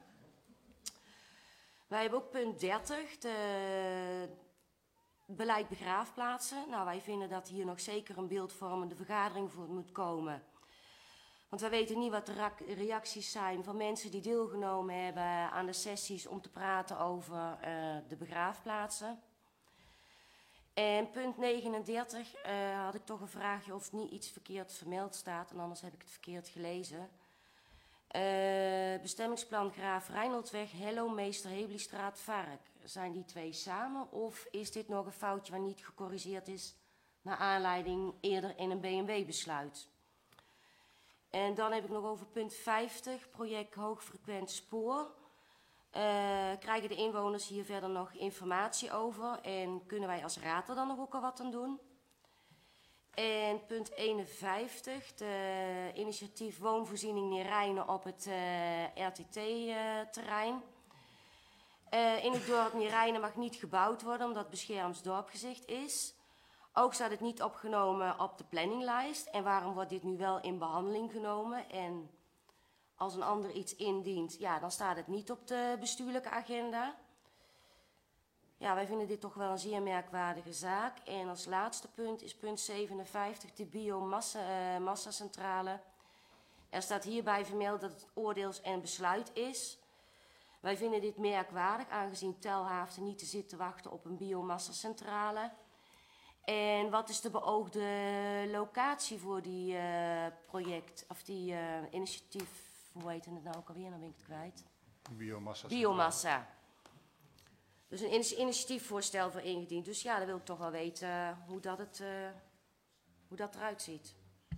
Wij hebben ook punt dertig, de beleid begraafplaatsen. Nou, wij vinden dat hier nog zeker een beeldvormende vergadering voor moet komen. Want wij weten niet wat de reacties zijn van mensen die deelgenomen hebben aan de sessies om te praten over uh, de begraafplaatsen. En punt negenendertig uh, had ik toch een vraagje of niet iets verkeerd vermeld staat. En anders heb ik het verkeerd gelezen. Uh, bestemmingsplan Graaf Reinholdweg, Hello, Meester Hebliestraat, Vark. Zijn die twee samen of is dit nog een foutje waar niet gecorrigeerd is naar aanleiding eerder in een B en W-besluit? En dan heb ik nog over punt vijftig, project hoogfrequent spoor. Uh, krijgen de inwoners hier verder nog informatie over en kunnen wij als raad er dan nog ook al wat aan doen? En punt eenenvijftig, de initiatief woonvoorziening Neerijnen op het uh, R T T-terrein. Uh, uh, in het dorp Neerijnen mag niet gebouwd worden omdat het beschermd dorpgezicht is. Ook staat het niet opgenomen op de planninglijst. En waarom wordt dit nu wel in behandeling genomen? En als een ander iets indient, ja, dan staat het niet op de bestuurlijke agenda. Ja, wij vinden dit toch wel een zeer merkwaardige zaak. En als laatste punt is punt zevenenvijftig, de biomassa-centrale. Uh, er staat hierbij vermeld dat het oordeels- en besluit is. Wij vinden dit merkwaardig, aangezien Telhaafte niet te zitten wachten op een biomassa-centrale. En wat is de beoogde locatie voor die uh, project, of die uh, initiatief, hoe heet het nou ook alweer, dan ben ik het kwijt. Biomassa. Biomassa. Dus een initiatiefvoorstel voor ingediend. Dus ja, dan wil ik toch wel weten uh, hoe, dat het, uh, hoe dat eruit ziet.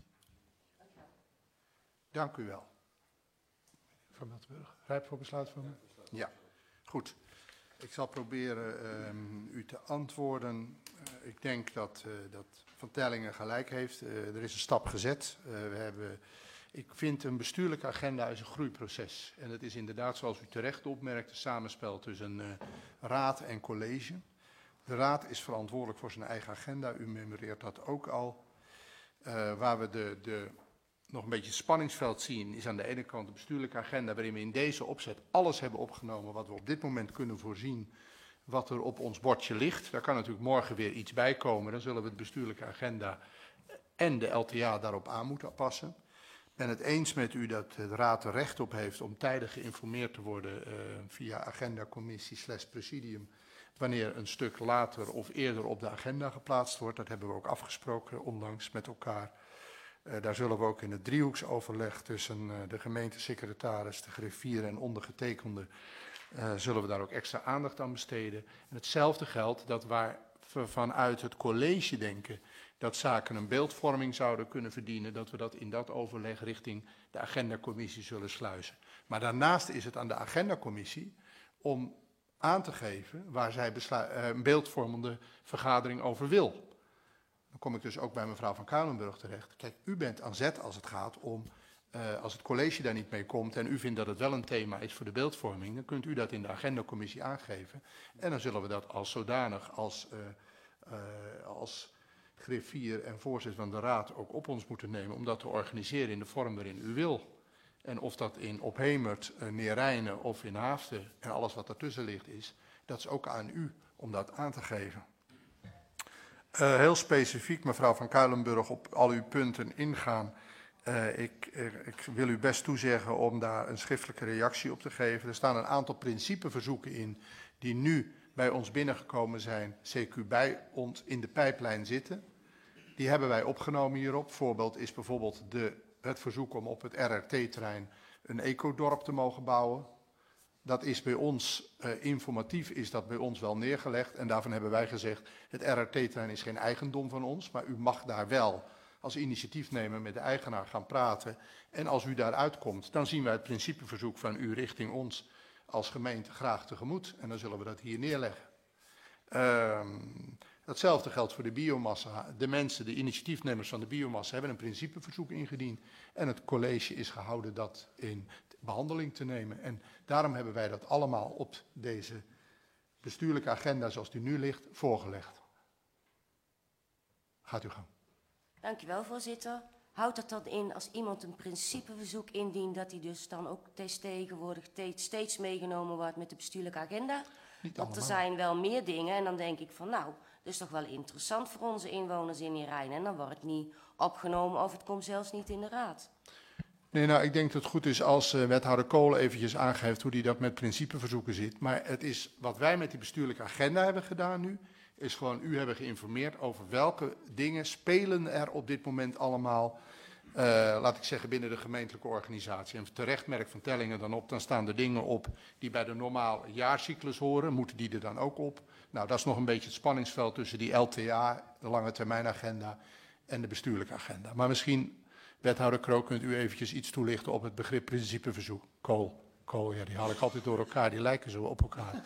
Dank u wel. Van Miltenburg, rijp voor besluitvorming? Ja, goed. Ik zal proberen um, u te antwoorden. Uh, ik denk dat, uh, dat Van Tellingen gelijk heeft. Uh, er is een stap gezet. Uh, we hebben, ik vind een bestuurlijke agenda is een groeiproces. En het is inderdaad, zoals u terecht opmerkt, een samenspel tussen uh, raad en college. De raad is verantwoordelijk voor zijn eigen agenda. U memoreert dat ook al. Uh, waar we de... de nog een beetje het spanningsveld zien, is aan de ene kant de bestuurlijke agenda, waarin we in deze opzet alles hebben opgenomen wat we op dit moment kunnen voorzien, wat er op ons bordje ligt. Daar kan natuurlijk morgen weer iets bij komen, dan zullen we de bestuurlijke agenda en de L T A daarop aan moeten passen. Ik ben het eens met u dat de raad er recht op heeft om tijdig geïnformeerd te worden uh, via agendacommissie slash presidium, wanneer een stuk later of eerder op de agenda geplaatst wordt. Dat hebben we ook afgesproken onlangs met elkaar. Uh, daar zullen we ook in het driehoeksoverleg tussen uh, de gemeentesecretaris, de griffier en ondergetekende, uh, zullen we daar ook extra aandacht aan besteden. En hetzelfde geldt dat waar we vanuit het college denken dat zaken een beeldvorming zouden kunnen verdienen, dat we dat in dat overleg richting de agendacommissie zullen sluizen. Maar daarnaast is het aan de agendacommissie om aan te geven waar zij beslu- uh, een beeldvormende vergadering over wil. Dan kom ik dus ook bij mevrouw van Kuilenburg terecht. Kijk, u bent aan zet als het gaat om, uh, als het college daar niet mee komt en u vindt dat het wel een thema is voor de beeldvorming, dan kunt u dat in de agendacommissie aangeven. En dan zullen we dat als zodanig, als, uh, uh, als griffier en voorzitter van de raad ook op ons moeten nemen om dat te organiseren in de vorm waarin u wil. En of dat in Ophemert, uh, Neerijnen of in Haaften en alles wat daartussen ligt is, dat is ook aan u om dat aan te geven. Uh, heel specifiek, mevrouw van Kuilenburg, op al uw punten ingaan. Uh, ik, ik wil u best toezeggen om daar een schriftelijke reactie op te geven. Er staan een aantal principeverzoeken in die nu bij ons binnengekomen zijn, C Q bij ons in de pijplijn zitten. Die hebben wij opgenomen hierop. Voorbeeld is bijvoorbeeld de, het verzoek om op het R R T-terrein een ecodorp te mogen bouwen. Dat is bij ons, uh, informatief is dat bij ons wel neergelegd. En daarvan hebben wij gezegd, het R R T-terrein is geen eigendom van ons. Maar u mag daar wel als initiatiefnemer met de eigenaar gaan praten. En als u daaruit komt, dan zien wij het principeverzoek van u richting ons als gemeente graag tegemoet. En dan zullen we dat hier neerleggen. Uh, hetzelfde geldt voor de biomassa. De mensen, de initiatiefnemers van de biomassa hebben een principeverzoek ingediend. En het college is gehouden dat in behandeling te nemen. En daarom hebben wij dat allemaal op deze bestuurlijke agenda zoals die nu ligt voorgelegd. Gaat u gang. Dank u wel, voorzitter. Houdt dat dan in als iemand een principeverzoek indient, dat hij dus dan ook tegenwoordig steeds meegenomen wordt met de bestuurlijke agenda? Niet Want er allemaal. zijn wel meer dingen en dan denk ik van nou, dat is toch wel interessant voor onze inwoners in Neerijnen. En dan wordt het niet opgenomen of het komt zelfs niet in de raad. Nee, nou, ik denk dat het goed is als uh, wethouder Kool eventjes aangeeft hoe die dat met principeverzoeken zit. Maar het is wat wij met die bestuurlijke agenda hebben gedaan nu, is gewoon u hebben geïnformeerd over welke dingen spelen er op dit moment allemaal, uh, laat ik zeggen, binnen de gemeentelijke organisatie. En terecht merkt Van Tellingen dan op, dan staan er dingen op die bij de normale jaarcyclus horen. Moeten die er dan ook op? Nou, dat is nog een beetje het spanningsveld tussen die L T A, de lange termijn agenda, en de bestuurlijke agenda. Maar misschien, wethouder Krook, kunt u eventjes iets toelichten op het begrip principeverzoek. Kool, Kool, ja, die haal ik altijd door elkaar, die lijken zo op elkaar.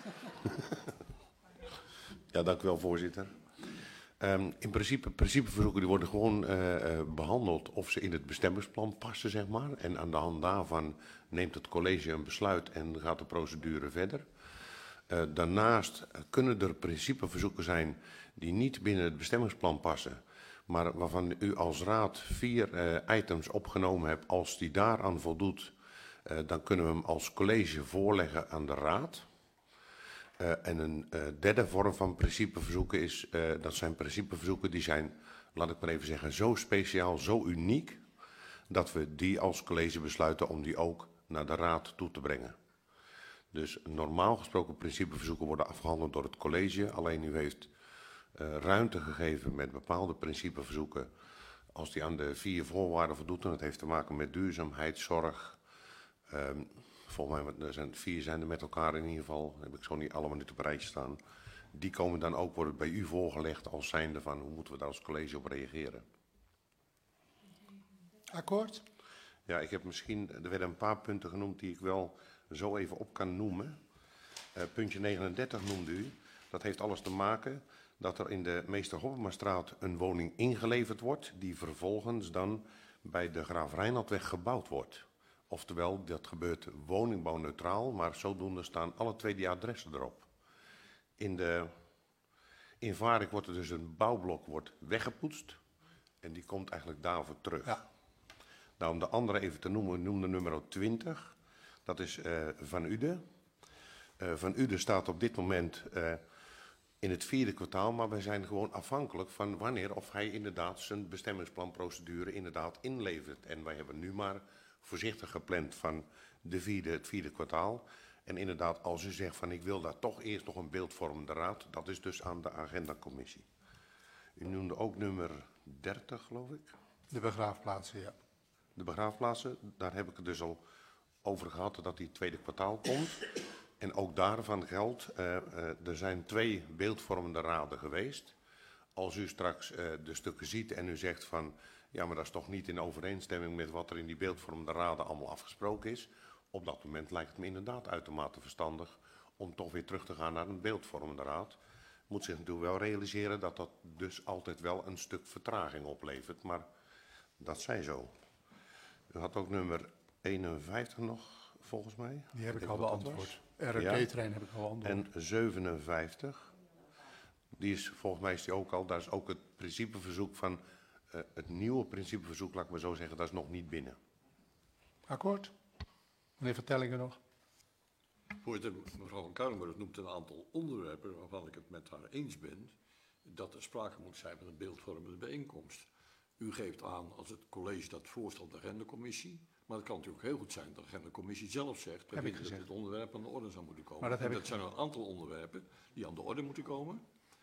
Ja, dank u wel, voorzitter. Um, in principe, principeverzoeken die worden gewoon uh, uh, behandeld of ze in het bestemmingsplan passen, zeg maar. En aan de hand daarvan neemt het college een besluit en gaat de procedure verder. Uh, daarnaast kunnen er principeverzoeken zijn die niet binnen het bestemmingsplan passen, maar waarvan u als raad vier uh, items opgenomen hebt. Als die daaraan voldoet, uh, dan kunnen we hem als college voorleggen aan de raad. Uh, en een uh, derde vorm van principeverzoeken is, uh, dat zijn principeverzoeken die zijn, laat ik maar even zeggen, zo speciaal, zo uniek, dat we die als college besluiten om die ook naar de raad toe te brengen. Dus normaal gesproken principeverzoeken worden afgehandeld door het college, alleen u heeft uh, ruimte gegeven met bepaalde principeverzoeken, als die aan de vier voorwaarden voldoet, en dat heeft te maken met duurzaamheid, zorg. Um, Volgens mij er zijn vier zijn er met elkaar in ieder geval. Heb ik zo niet allemaal niet op een rijtje staan. Die komen dan ook, worden bij u voorgelegd als zijnde van hoe moeten we daar als college op reageren. Akkoord? Ja, ik heb misschien, er werden een paar punten genoemd die ik wel zo even op kan noemen. Uh, puntje negenendertig noemde u. Dat heeft alles te maken dat er in de Meester Hoppermastraat een woning ingeleverd wordt, die vervolgens dan bij de Graaf Reinaldweg gebouwd wordt. Oftewel, dat gebeurt woningbouwneutraal, maar zodoende staan alle twee die adressen erop. In de in Varik wordt er dus een bouwblok wordt weggepoetst en die komt eigenlijk daarvoor terug. Ja. Nou, om de andere even te noemen, noemde nummer twintig. Dat is uh, Van Uden. Uh, Van Uden staat op dit moment uh, in het vierde kwartaal, maar wij zijn gewoon afhankelijk van wanneer of hij inderdaad zijn bestemmingsplanprocedure inderdaad inlevert. En wij hebben nu maar voorzichtig gepland van de vierde, het vierde kwartaal. En inderdaad, als u zegt van ik wil daar toch eerst nog een beeldvormende raad, dat is dus aan de agendacommissie. U noemde ook nummer dertig, geloof ik. De begraafplaatsen, ja. De begraafplaatsen, daar heb ik het dus al over gehad dat die tweede kwartaal komt. En ook daarvan geldt, uh, uh, er zijn twee beeldvormende raden geweest. Als u straks uh, de stukken ziet en u zegt van ja, maar dat is toch niet in overeenstemming met wat er in die beeldvormende raden allemaal afgesproken is. Op dat moment lijkt het me inderdaad uitermate verstandig om toch weer terug te gaan naar een beeldvormende raad. Moet zich natuurlijk wel realiseren dat dat dus altijd wel een stuk vertraging oplevert, maar dat zij zo. U had ook nummer eenenvijftig nog, volgens mij. Die heb ik, ik al beantwoord. R K-trein heb ik al beantwoord. En zevenenvijftig, die is, volgens mij is die ook al, daar is ook het principeverzoek van, uh, het nieuwe principeverzoek, laat ik maar zo zeggen, dat is nog niet binnen. Akkoord. Meneer Van Tellingen nog. Voorzitter, mevrouw Van Kuilenburg noemt een aantal onderwerpen waarvan ik het met haar eens ben, dat er sprake moet zijn van een beeldvormende bijeenkomst. U geeft aan als het college dat voorstelt de agendacommissie, maar het kan natuurlijk heel goed zijn dat de agendacommissie zelf zegt we vinden dat dit onderwerp aan de orde zou moeten komen. Maar dat heb en dat ik... zijn een aantal onderwerpen die aan de orde moeten komen.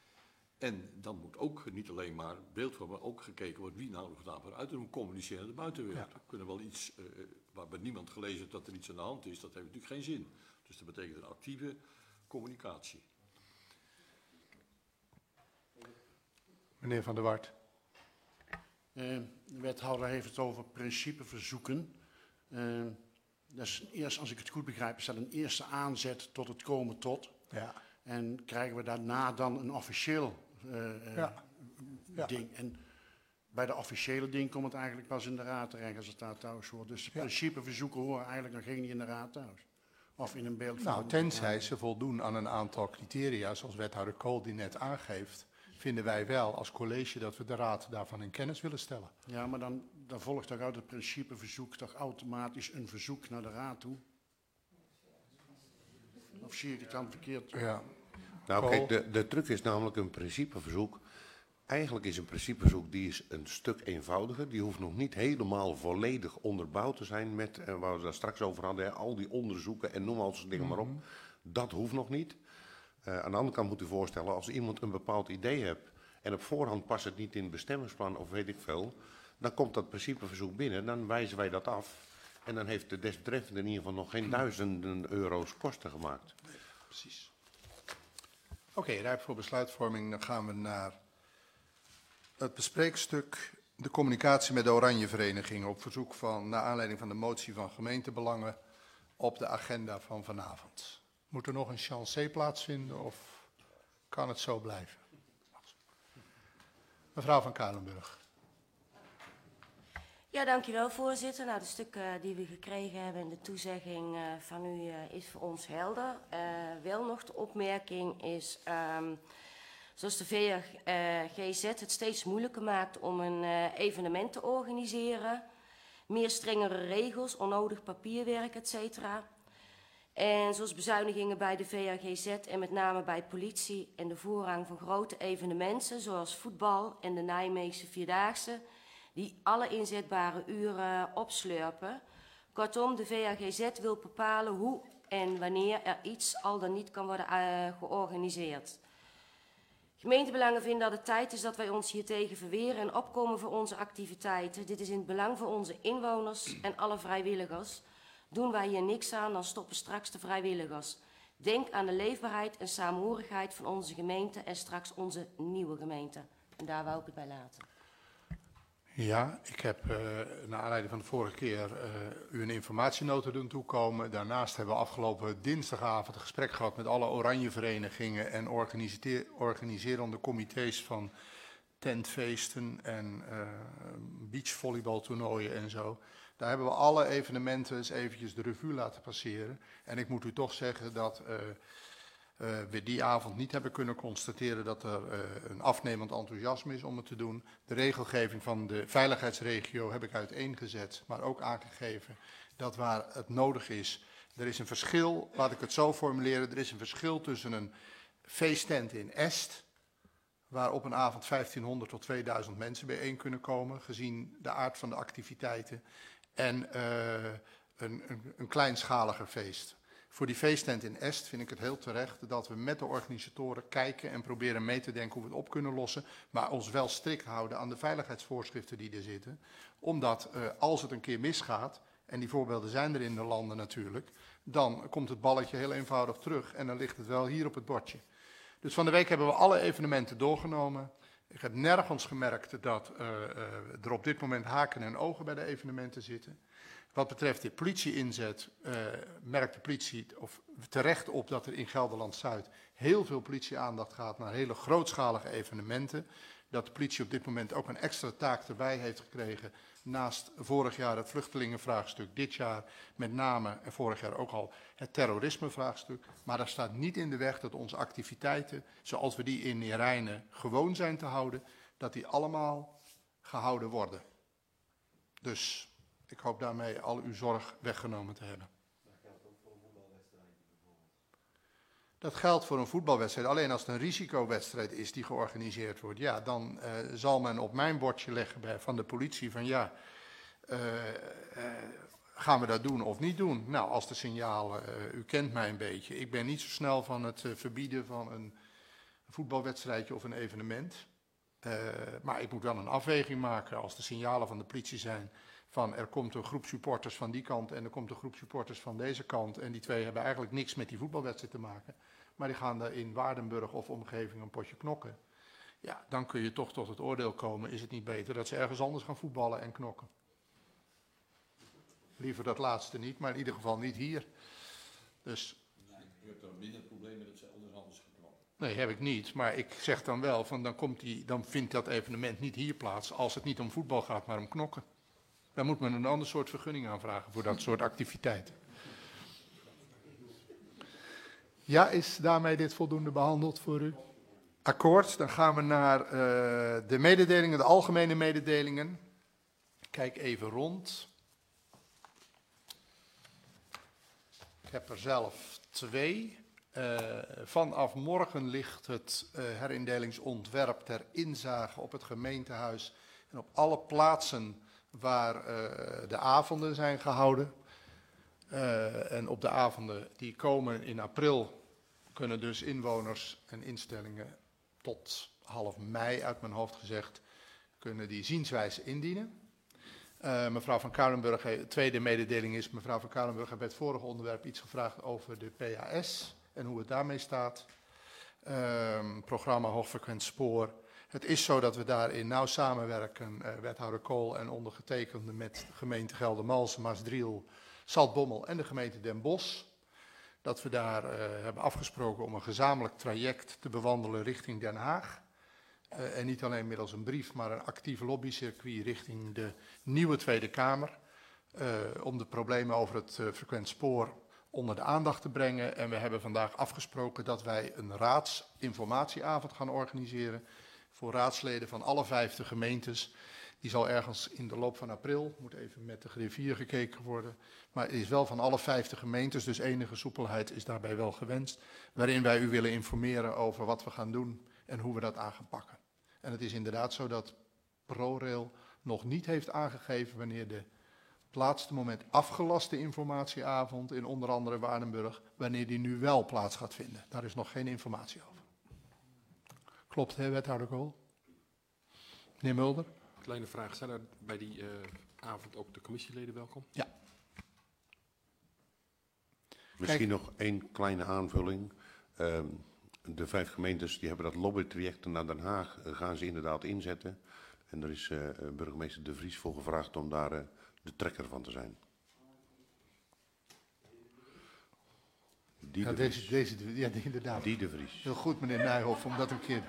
En dan moet ook niet alleen maar beeldvormen, maar ook gekeken worden wie nou daarvoor uit en communiceren de buitenwereld. Ja. We kunnen wel iets uh, waarbij niemand gelezen heeft dat er iets aan de hand is, dat heeft natuurlijk geen zin. Dus dat betekent een actieve communicatie. Meneer Van der Wart. Uh, de wethouder heeft het over principeverzoeken. Uh, dat is eerst, als ik het goed begrijp, is dat een eerste aanzet tot het komen tot. Ja. En krijgen we daarna dan een officieel uh, ja. Ja. ding. En bij de officiële ding komt het eigenlijk pas in de raad terecht als het daar thuis hoort. Dus de ja. principeverzoeken horen eigenlijk nog geen in de raad thuis. Of in een beeld Nou, tenzij ze voldoen aan een aantal criteria, zoals wethouder Kool die net aangeeft, vinden wij wel als college dat we de raad daarvan in kennis willen stellen. Ja, maar dan, dan volgt toch uit het principe verzoek toch automatisch een verzoek naar de raad toe? Of zie ik het dan verkeerd? Ja. Nou kijk, de, de truc is namelijk een principeverzoek. Eigenlijk is een principeverzoek die is een stuk eenvoudiger. Die hoeft nog niet helemaal volledig onderbouwd te zijn met, uh, waar we daar straks over hadden, hè, al die onderzoeken en noem al soort dingen maar op. Dat hoeft nog niet. Uh, aan de andere kant moet u voorstellen, als iemand een bepaald idee hebt en op voorhand past het niet in het bestemmingsplan of weet ik veel, dan komt dat principeverzoek binnen, dan wijzen wij dat af. En dan heeft de desbetreffende in ieder geval nog geen duizenden euro's kosten gemaakt. Precies. Oké, okay, rijp voor besluitvorming. Dan gaan we naar het bespreekstuk. De communicatie met de Oranjevereniging op verzoek van, naar aanleiding van de motie van gemeentebelangen op de agenda van vanavond. Moet er nog een chancé plaatsvinden of kan het zo blijven? Mevrouw van Kalenburg. Ja, dankjewel voorzitter. Nou, de stukken die we gekregen hebben en de toezegging uh, van u uh, is voor ons helder. Uh, wel nog de opmerking is, um, zoals de V R G Z het steeds moeilijker maakt om een uh, evenement te organiseren. Meer strengere regels, onnodig papierwerk, et cetera. En zoals bezuinigingen bij de V R G Z en met name bij politie en de voorrang van grote evenementen zoals voetbal en de Nijmeegse Vierdaagse, die alle inzetbare uren opslurpen. Kortom, de V R G Z wil bepalen hoe en wanneer er iets al dan niet kan worden uh, georganiseerd. Gemeentebelangen vinden dat het tijd is dat wij ons hiertegen verweren en opkomen voor onze activiteiten. Dit is in het belang van onze inwoners en alle vrijwilligers. Doen wij hier niks aan, dan stoppen straks de vrijwilligers. Denk aan de leefbaarheid en samenhorigheid van onze gemeente en straks onze nieuwe gemeente. En daar wou ik het bij laten. Ja, ik heb uh, naar aanleiding van de vorige keer uh, u een informatienota doen toekomen. Daarnaast hebben we afgelopen dinsdagavond een gesprek gehad met alle Oranjeverenigingen en organiserende comité's van tentfeesten en uh, beachvolleybaltoernooien en zo. Daar hebben we alle evenementen eens eventjes de revue laten passeren. En ik moet u toch zeggen dat uh, uh, we die avond niet hebben kunnen constateren dat er uh, een afnemend enthousiasme is om het te doen. De regelgeving van de veiligheidsregio heb ik uiteengezet, maar ook aangegeven dat waar het nodig is. Er is een verschil, laat ik het zo formuleren, er is een verschil tussen een feesttent in Est, waar op een avond vijftienhonderd tot tweeduizend mensen bijeen kunnen komen, gezien de aard van de activiteiten, en uh, een, een, een kleinschaliger feest. Voor die feesttent in Est vind ik het heel terecht dat we met de organisatoren kijken en proberen mee te denken hoe we het op kunnen lossen, maar ons wel strikt houden aan de veiligheidsvoorschriften die er zitten. Omdat uh, als het een keer misgaat, en die voorbeelden zijn er in de landen natuurlijk, dan komt het balletje heel eenvoudig terug en dan ligt het wel hier op het bordje. Dus van de week hebben we alle evenementen doorgenomen. Ik heb nergens gemerkt dat uh, uh, er op dit moment haken en ogen bij de evenementen zitten. Wat betreft de politie-inzet uh, merkt de politie of terecht op dat er in Gelderland-Zuid heel veel politie-aandacht gaat naar hele grootschalige evenementen. Dat de politie op dit moment ook een extra taak erbij heeft gekregen. Naast vorig jaar het vluchtelingenvraagstuk, dit jaar met name en vorig jaar ook al het terrorismevraagstuk. Maar daar staat niet in de weg dat onze activiteiten, zoals we die in Neerijnen gewoon zijn te houden, dat die allemaal gehouden worden. Dus ik hoop daarmee al uw zorg weggenomen te hebben. Dat geldt voor een voetbalwedstrijd. Alleen als het een risicowedstrijd is die georganiseerd wordt, ja, dan uh, zal men op mijn bordje leggen bij, van de politie van ja, uh, uh, gaan we dat doen of niet doen? Nou, als de signalen, uh, u kent mij een beetje, ik ben niet zo snel van het uh, verbieden van een voetbalwedstrijdje of een evenement. Uh, maar ik moet wel een afweging maken als de signalen van de politie zijn van er komt een groep supporters van die kant en er komt een groep supporters van deze kant. En die twee hebben eigenlijk niks met die voetbalwedstrijd te maken. Maar die gaan daar in Waardenburg of omgeving een potje knokken. Ja, dan kun je toch tot het oordeel komen, is het niet beter dat ze ergens anders gaan voetballen en knokken. Liever dat laatste niet, maar in ieder geval niet hier. Dus Je hebt dan minder problemen dat ze anders anders gaan knokken. nee, heb ik niet. Maar ik zeg dan wel, van dan, komt die, dan vindt dat evenement niet hier plaats als het niet om voetbal gaat, maar om knokken. Dan moet men een ander soort vergunning aanvragen voor dat soort activiteiten. Ja, is daarmee dit voldoende behandeld voor u? Akkoord, dan gaan we naar uh, de mededelingen, de algemene mededelingen. Kijk even rond. Ik heb er zelf twee. Uh, vanaf morgen ligt het uh, herindelingsontwerp ter inzage op het gemeentehuis en op alle plaatsen waar uh, de avonden zijn gehouden. Uh, en op de avonden die komen in april kunnen dus inwoners en instellingen tot half mei, uit mijn hoofd gezegd, kunnen die zienswijze indienen. Uh, mevrouw van Kuilenburg, de tweede mededeling is, mevrouw van Kuilenburg heeft bij het vorige onderwerp iets gevraagd over de P A S en hoe het daarmee staat. Uh, programma Hoogfrequent Spoor. Het is zo dat we daarin nauw samenwerken, uh, wethouder Kool en ondergetekende met de gemeente Geldermalsen, Maasdriel, Zaltbommel en de gemeente Den Bosch. Dat we daar uh, hebben afgesproken om een gezamenlijk traject te bewandelen richting Den Haag. Uh, en niet alleen middels een brief, maar een actief lobbycircuit richting de nieuwe Tweede Kamer. Uh, om de problemen over het uh, frequent spoor onder de aandacht te brengen. En we hebben vandaag afgesproken dat wij een raadsinformatieavond gaan organiseren voor raadsleden van alle vijfde gemeentes. Die zal ergens in de loop van april, moet even met de griffier gekeken worden. Maar het is wel van alle vijfde gemeentes, dus enige soepelheid is daarbij wel gewenst. Waarin wij u willen informeren over wat we gaan doen en hoe we dat aan gaan pakken. En het is inderdaad zo dat ProRail nog niet heeft aangegeven wanneer de op het laatste moment afgelaste informatieavond in onder andere Waardenburg, wanneer die nu wel plaats gaat vinden. Daar is nog geen informatie over. Klopt, hè, wethouder Kool? Meneer Mulder? Kleine vraag, zijn er bij die uh, avond ook de commissieleden welkom? Ja. Misschien Kijk. nog één kleine aanvulling. Um, de vijf gemeentes die hebben dat lobbytraject naar Den Haag, uh, gaan ze inderdaad inzetten. En er is uh, burgemeester De Vries voor gevraagd om daar uh, de trekker van te zijn. Die Ja, de deze, Vries. deze, ja, inderdaad. Die De Vries. Heel goed, meneer Nijhoff, om dat een keer...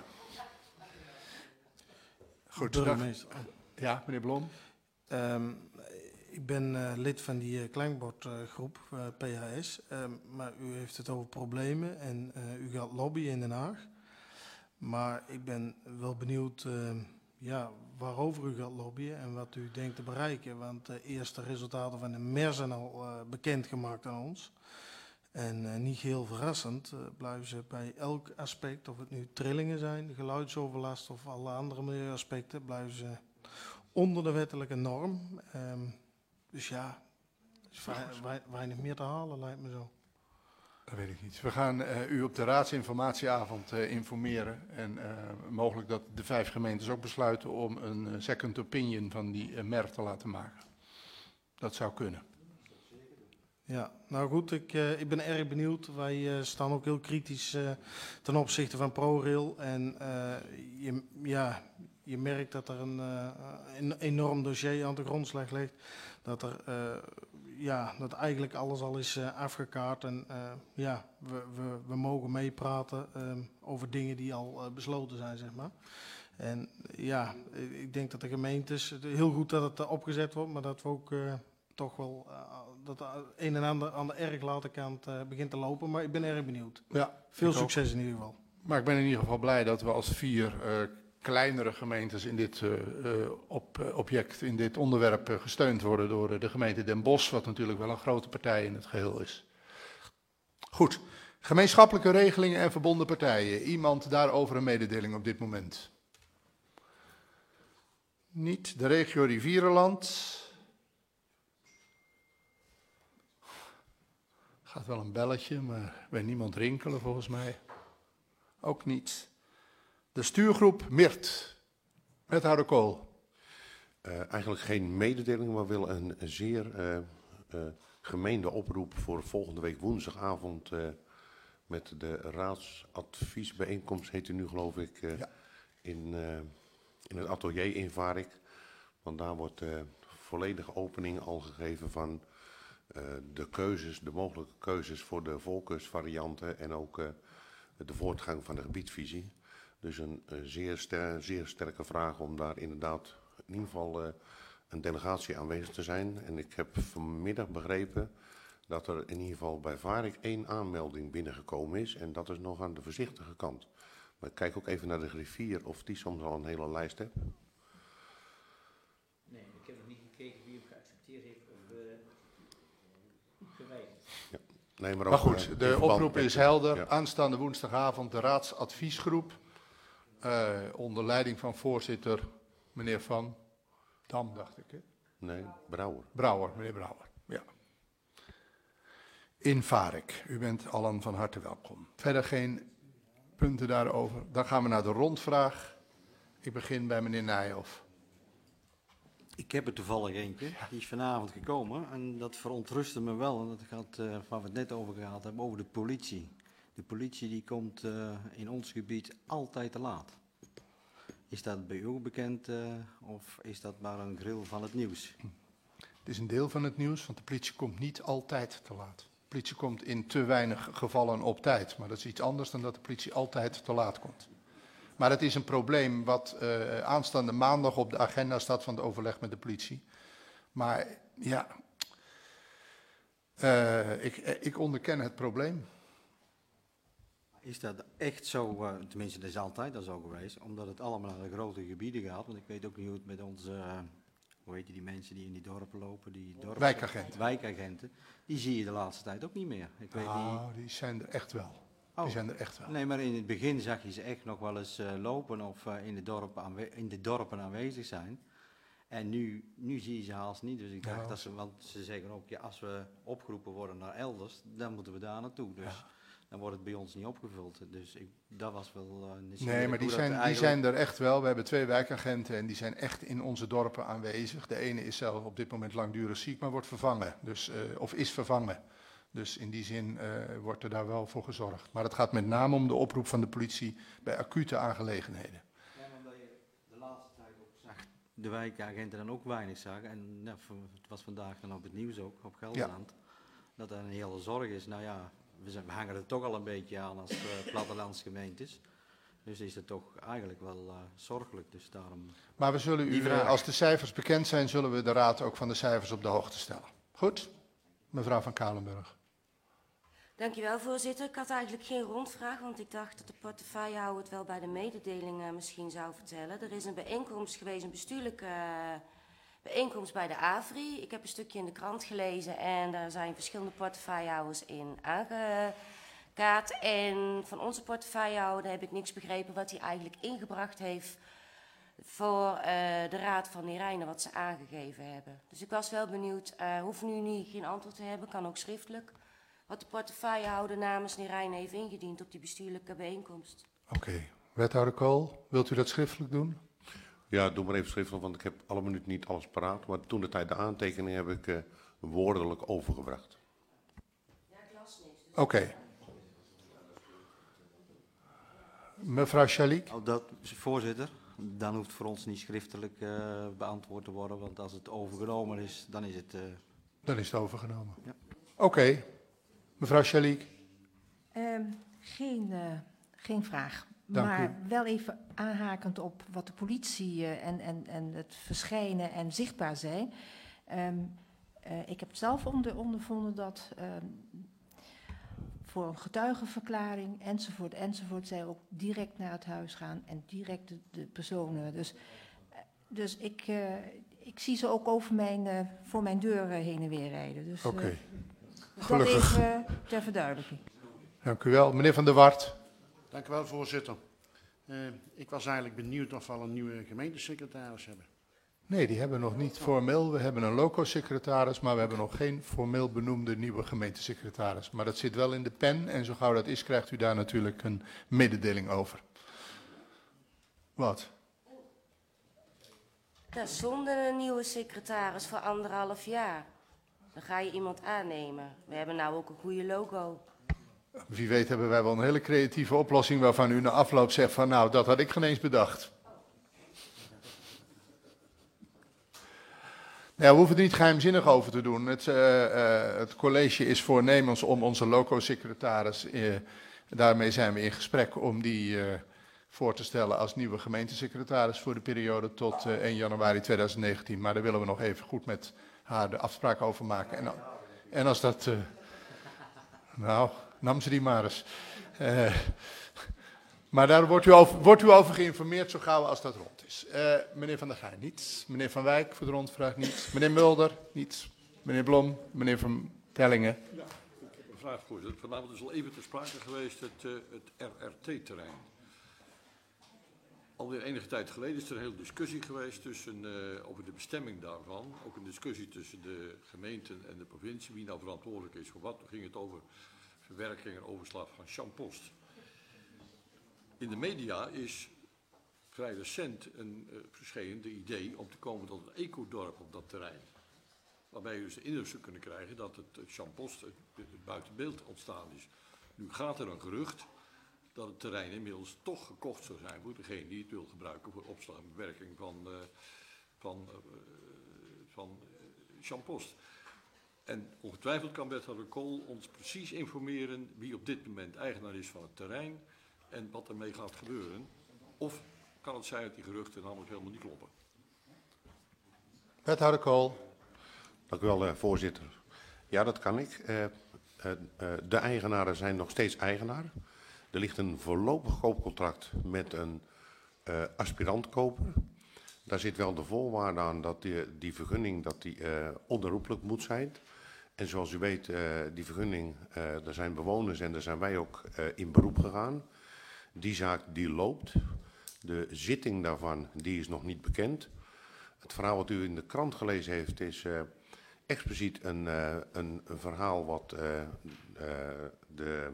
Goed, burgemeester. Ja, meneer Blom. Um, ik ben uh, lid van die uh, kleinbordgroep uh, P H S, um, maar u heeft het over problemen en uh, u gaat lobbyen in Den Haag. Maar ik ben wel benieuwd uh, ja, waarover u gaat lobbyen en wat u denkt te bereiken. Want de eerste resultaten van de M E R zijn al uh, bekendgemaakt aan ons. En uh, niet heel verrassend uh, blijven ze bij elk aspect, of het nu trillingen zijn, geluidsoverlast of alle andere milieuaspecten, blijven ze onder de wettelijke norm. Um, dus ja, er is weinig meer te halen, lijkt me zo. Dat weet ik niet. We gaan uh, u op de raadsinformatieavond uh, informeren. En uh, mogelijk dat de vijf gemeentes ook besluiten om een uh, second opinion van die uh, M E R te laten maken. Dat zou kunnen. Ja, nou goed, ik, uh, ik ben erg benieuwd. Wij uh, staan ook heel kritisch uh, ten opzichte van ProRail. En uh, je, ja, je merkt dat er een, uh, een enorm dossier aan de grondslag ligt. Dat er uh, ja, dat eigenlijk alles al is uh, afgekaart. En uh, ja, we, we, we mogen meepraten uh, over dingen die al uh, besloten zijn, zeg maar. En ja, ik denk dat de gemeentes, heel goed dat het uh, opgezet wordt, maar dat we ook uh, toch wel uh, dat een en ander aan de erg late kant uh, begint te lopen. Maar ik ben erg benieuwd. Ja, veel succes ook in ieder geval. Maar ik ben in ieder geval blij dat we als vier uh, kleinere gemeentes in dit uh, uh, op, uh, object, in dit onderwerp uh, gesteund worden door uh, de gemeente Den Bosch, wat natuurlijk wel een grote partij in het geheel is. Goed, gemeenschappelijke regelingen en verbonden partijen. Iemand daarover een mededeling op dit moment? Niet. De regio Rivierenland. Gaat wel een belletje, maar bij niemand rinkelen volgens mij. Ook niet. De stuurgroep M I R T. Wethouder Kool. Uh, eigenlijk geen mededeling, maar wel een zeer uh, uh, gemeende oproep voor volgende week woensdagavond uh, met de raadsadviesbijeenkomst, heet u nu geloof ik, uh, ja. in, uh, in het atelier in Varik. Want daar wordt uh, volledige opening al gegeven van uh, de keuzes, de mogelijke keuzes voor de volkersvarianten en ook uh, de voortgang van de gebiedsvisie. Dus een, een zeer, ster, zeer sterke vraag om daar inderdaad in ieder geval uh, een delegatie aanwezig te zijn. En ik heb vanmiddag begrepen dat er in ieder geval bij Varik één aanmelding binnengekomen is. En dat is nog aan de voorzichtige kant. Maar ik kijk ook even naar de griffier of die soms al een hele lijst heeft. Nee, ik heb nog niet gekeken wie hem geaccepteerd heeft of uh, geweigerd. Ja. Nee, maar, Maar ook, goed, uh, de oproep is helder. Ja. Aanstaande woensdagavond de raadsadviesgroep. Uh, onder leiding van voorzitter meneer Van Dam, dacht ik. Hè? Nee, Brouwer. Brouwer, meneer Brouwer, ja. In Varik. U bent allen van harte welkom. Verder geen punten daarover. Dan gaan we naar de rondvraag. Ik begin bij meneer Nijhoff. Ik heb er toevallig eentje, die is vanavond gekomen en dat verontrustte me wel. En dat gaat, uh, waar we het net over gehad hebben, over de politie. De politie die komt uh, in ons gebied altijd te laat. Is dat bij u ook bekend uh, of is dat maar een grill van het nieuws? Het is een deel van het nieuws, want de politie komt niet altijd te laat. De politie komt in te weinig gevallen op tijd. Maar dat is iets anders dan dat de politie altijd te laat komt. Maar het is een probleem wat uh, aanstaande maandag op de agenda staat van het overleg met de politie. Maar ja, uh, ik, ik onderken het probleem. Is dat echt zo, uh, tenminste dat is altijd al zo geweest, omdat het allemaal naar de grote gebieden gaat. Want ik weet ook niet hoe het met onze, uh, hoe heet je die mensen die in die dorpen lopen, die dorps, wijkagenten. wijkagenten. Die zie je de laatste tijd ook niet meer. Ik weet nou, niet. die zijn er echt wel. Oh. Die zijn er echt wel. Nee, maar in het begin zag je ze echt nog wel eens uh, lopen of uh, in, de dorpen aanwe- in de dorpen aanwezig zijn. En nu, nu zie je ze haast niet. Dus ik dacht nou, dat ze, want ze zeggen ook, ja, als we opgeroepen worden naar elders, dan moeten we daar naartoe. Dus ja. Dan wordt het bij ons niet opgevuld. Dus ik, dat was wel... Uh, nee, maar die zijn, eigenlijk... die zijn er echt wel. We hebben twee wijkagenten en die zijn echt in onze dorpen aanwezig. De ene is zelf op dit moment langdurig ziek, maar wordt vervangen. Dus, uh, of is vervangen. Dus in die zin uh, wordt er daar wel voor gezorgd. Maar het gaat met name om de oproep van de politie bij acute aangelegenheden. Ja, omdat je de laatste tijd ook zag de wijkagenten dan ook weinig zagen. En nou, het was vandaag dan op het nieuws ook, op Gelderland. Ja. Dat er een hele zorg is. Nou ja, we, zijn, we hangen er toch al een beetje aan als uh, plattelandsgemeentes. Dus is het toch eigenlijk wel uh, zorgelijk. Dus daarom maar we zullen u, uh, als de cijfers bekend zijn, zullen we de raad ook van de cijfers op de hoogte stellen. Goed? Mevrouw van Kalenburg. Dankjewel, voorzitter. Ik had eigenlijk geen rondvraag, want ik dacht dat de portefeuillehouder het wel bij de mededelingen misschien zou vertellen. Er is een bijeenkomst geweest, een bestuurlijke uh, bijeenkomst bij de A V R I. Ik heb een stukje in de krant gelezen en daar zijn verschillende portefeuillehouders in aangekaart. En van onze portefeuillehouder heb ik niks begrepen wat hij eigenlijk ingebracht heeft voor uh, de Raad van Neerijnen, wat ze aangegeven hebben. Dus ik was wel benieuwd, uh, hoef nu niet geen antwoord te hebben, kan ook schriftelijk, wat de portefeuillehouder namens Neerijnen heeft ingediend op die bestuurlijke bijeenkomst. Oké, okay. Wethouder Kool, wilt u dat schriftelijk doen? Ja, doe maar even schriftelijk, want ik heb alle minuten niet alles paraat. Maar toen de tijd de aantekening heb ik uh, woordelijk overgebracht. Ja, ik las niks. Dus Oké. Okay. Mevrouw Chalik? Oh, dat, voorzitter, dan hoeft voor ons niet schriftelijk uh, beantwoord te worden, want als het overgenomen is, dan is het... Uh... Dan is het overgenomen. Ja. Oké. Okay. Mevrouw Chalik? Um, geen, uh, geen vraag. Dank maar u. Wel even aanhakend op wat de politie uh, en, en, en het verschijnen en zichtbaar zijn. Um, uh, ik heb zelf onder, ondervonden dat um, voor een getuigenverklaring enzovoort enzovoort zij ook direct naar het huis gaan en direct de, de personen. Dus, dus ik, uh, ik zie ze ook over mijn, uh, voor mijn deur uh, heen en weer rijden. Dus, Oké. Okay. Uh, dat even uh, ter verduidelijking. Dank u wel. Meneer Van der Wart. Dank u wel, voorzitter. Uh, ik was eigenlijk benieuwd of we al een nieuwe gemeentesecretaris hebben. Nee, die hebben we nog niet formeel. We hebben een loco-secretaris, maar we hebben nog geen formeel benoemde nieuwe gemeentesecretaris. Maar dat zit wel in de pen en zo gauw dat is, krijgt u daar natuurlijk een mededeling over. Wat? Dat is zonder een nieuwe secretaris voor anderhalf jaar. Dan ga je iemand aannemen. We hebben nou ook een goede logo. Wie weet hebben wij wel een hele creatieve oplossing waarvan u na afloop zegt van nou, dat had ik geen eens bedacht. Ja, we hoeven er niet geheimzinnig over te doen. Het, uh, uh, het college is voornemens om onze loco-secretaris, uh, daarmee zijn we in gesprek om die uh, voor te stellen als nieuwe gemeentesecretaris voor de periode tot uh, één januari tweeduizend negentien. Maar daar willen we nog even goed met haar de afspraak over maken. En, En als dat... Uh, nou, nam ze die maar eens. Uh, maar daar wordt u, over, wordt u over geïnformeerd zo gauw als dat rond is. Uh, meneer Van der Gaar, niets. Meneer Van Wijk voor de rondvraag, niets. Meneer Mulder, niets. Meneer Blom, meneer Van Tellingen. Ja, ik heb een vraag, voorzitter. Vanavond is al even ter sprake geweest het, uh, het R R T-terrein. Alweer enige tijd geleden is er een hele discussie geweest tussen, uh, over de bestemming daarvan. Ook een discussie tussen de gemeenten en de provincie, wie nou verantwoordelijk is voor wat. Toen ging het over verwerking en overslag van champost. In de media is vrij recent een uh, verschenen de idee om te komen tot een ecodorp op dat terrein. Waarbij je dus de indruk zou kunnen krijgen dat het, het champost het, het buiten beeld ontstaan is. Nu gaat er een gerucht dat het terrein inmiddels toch gekocht zou zijn voor degene die het wil gebruiken voor opslag en bewerking van, uh, van, uh, van uh, champost. En ongetwijfeld kan wethouder Kool ons precies informeren wie op dit moment eigenaar is van het terrein en wat ermee gaat gebeuren. Of kan het zijn dat die geruchten namelijk helemaal niet kloppen? Wethouder Kool. Dank u wel, uh, voorzitter. Ja, dat kan ik. Uh, uh, uh, de eigenaren zijn nog steeds eigenaar. Er ligt een voorlopig koopcontract met een uh, aspirantkoper. Daar zit wel de voorwaarde aan dat die, die vergunning dat die, uh, onherroepelijk moet zijn. En zoals u weet, uh, die vergunning, uh, er zijn bewoners en daar zijn wij ook uh, in beroep gegaan. Die zaak die loopt. De zitting daarvan die is nog niet bekend. Het verhaal wat u in de krant gelezen heeft is uh, expliciet een, uh, een, een verhaal wat uh, uh, de...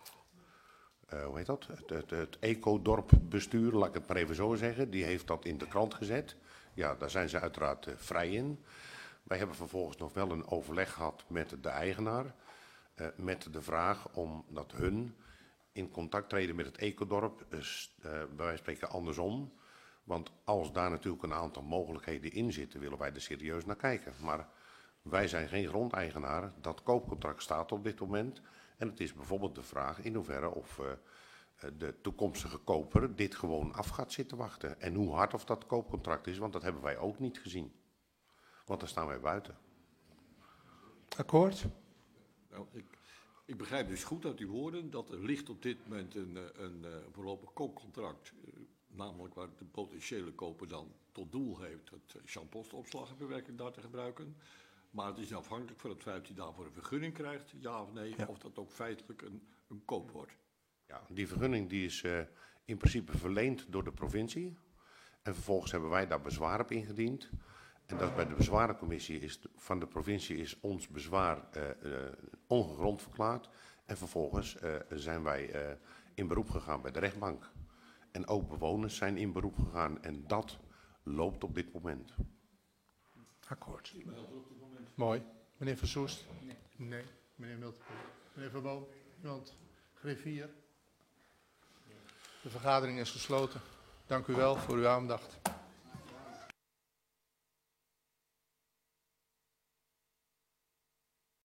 Uh, hoe heet dat? Het, het, het ecodorpbestuur, laat ik het maar even zo zeggen, die heeft dat in de krant gezet. Ja, daar zijn ze uiteraard uh, vrij in. Wij hebben vervolgens nog wel een overleg gehad met de eigenaar, uh, met de vraag om dat hun in contact treden met het ecodorp, dus, uh, bij wijze van spreken andersom. Want als daar natuurlijk een aantal mogelijkheden in zitten, willen wij er serieus naar kijken. Maar wij zijn geen grondeigenaar, dat koopcontract staat op dit moment. En het is bijvoorbeeld de vraag in hoeverre of uh, de toekomstige koper dit gewoon af gaat zitten wachten. En hoe hard of dat koopcontract is, want dat hebben wij ook niet gezien. Want daar staan wij buiten. Akkoord? Nou, ik, ik begrijp dus goed uit uw woorden dat er ligt op dit moment een, een, een voorlopig koopcontract. Uh, namelijk waar de potentiële koper dan tot doel heeft het champostopslag en bewerking daar te gebruiken. Maar het is afhankelijk van het feit dat hij daarvoor een vergunning krijgt, ja of nee, ja. Of dat ook feitelijk een, een koop wordt. Ja, die vergunning die is uh, in principe verleend door de provincie. En vervolgens hebben wij daar bezwaar op ingediend. En dat bij de bezwarencommissie is, van de provincie is ons bezwaar uh, uh, ongegrond verklaard. En vervolgens uh, zijn wij uh, in beroep gegaan bij de rechtbank. En ook bewoners zijn in beroep gegaan en dat loopt op dit moment. Akkoord. Mooi. Meneer Van Soest? Nee. Nee. Meneer Milton? Meneer Van Boom? Iemand? Griffier? De vergadering is gesloten. Dank u wel voor uw aandacht.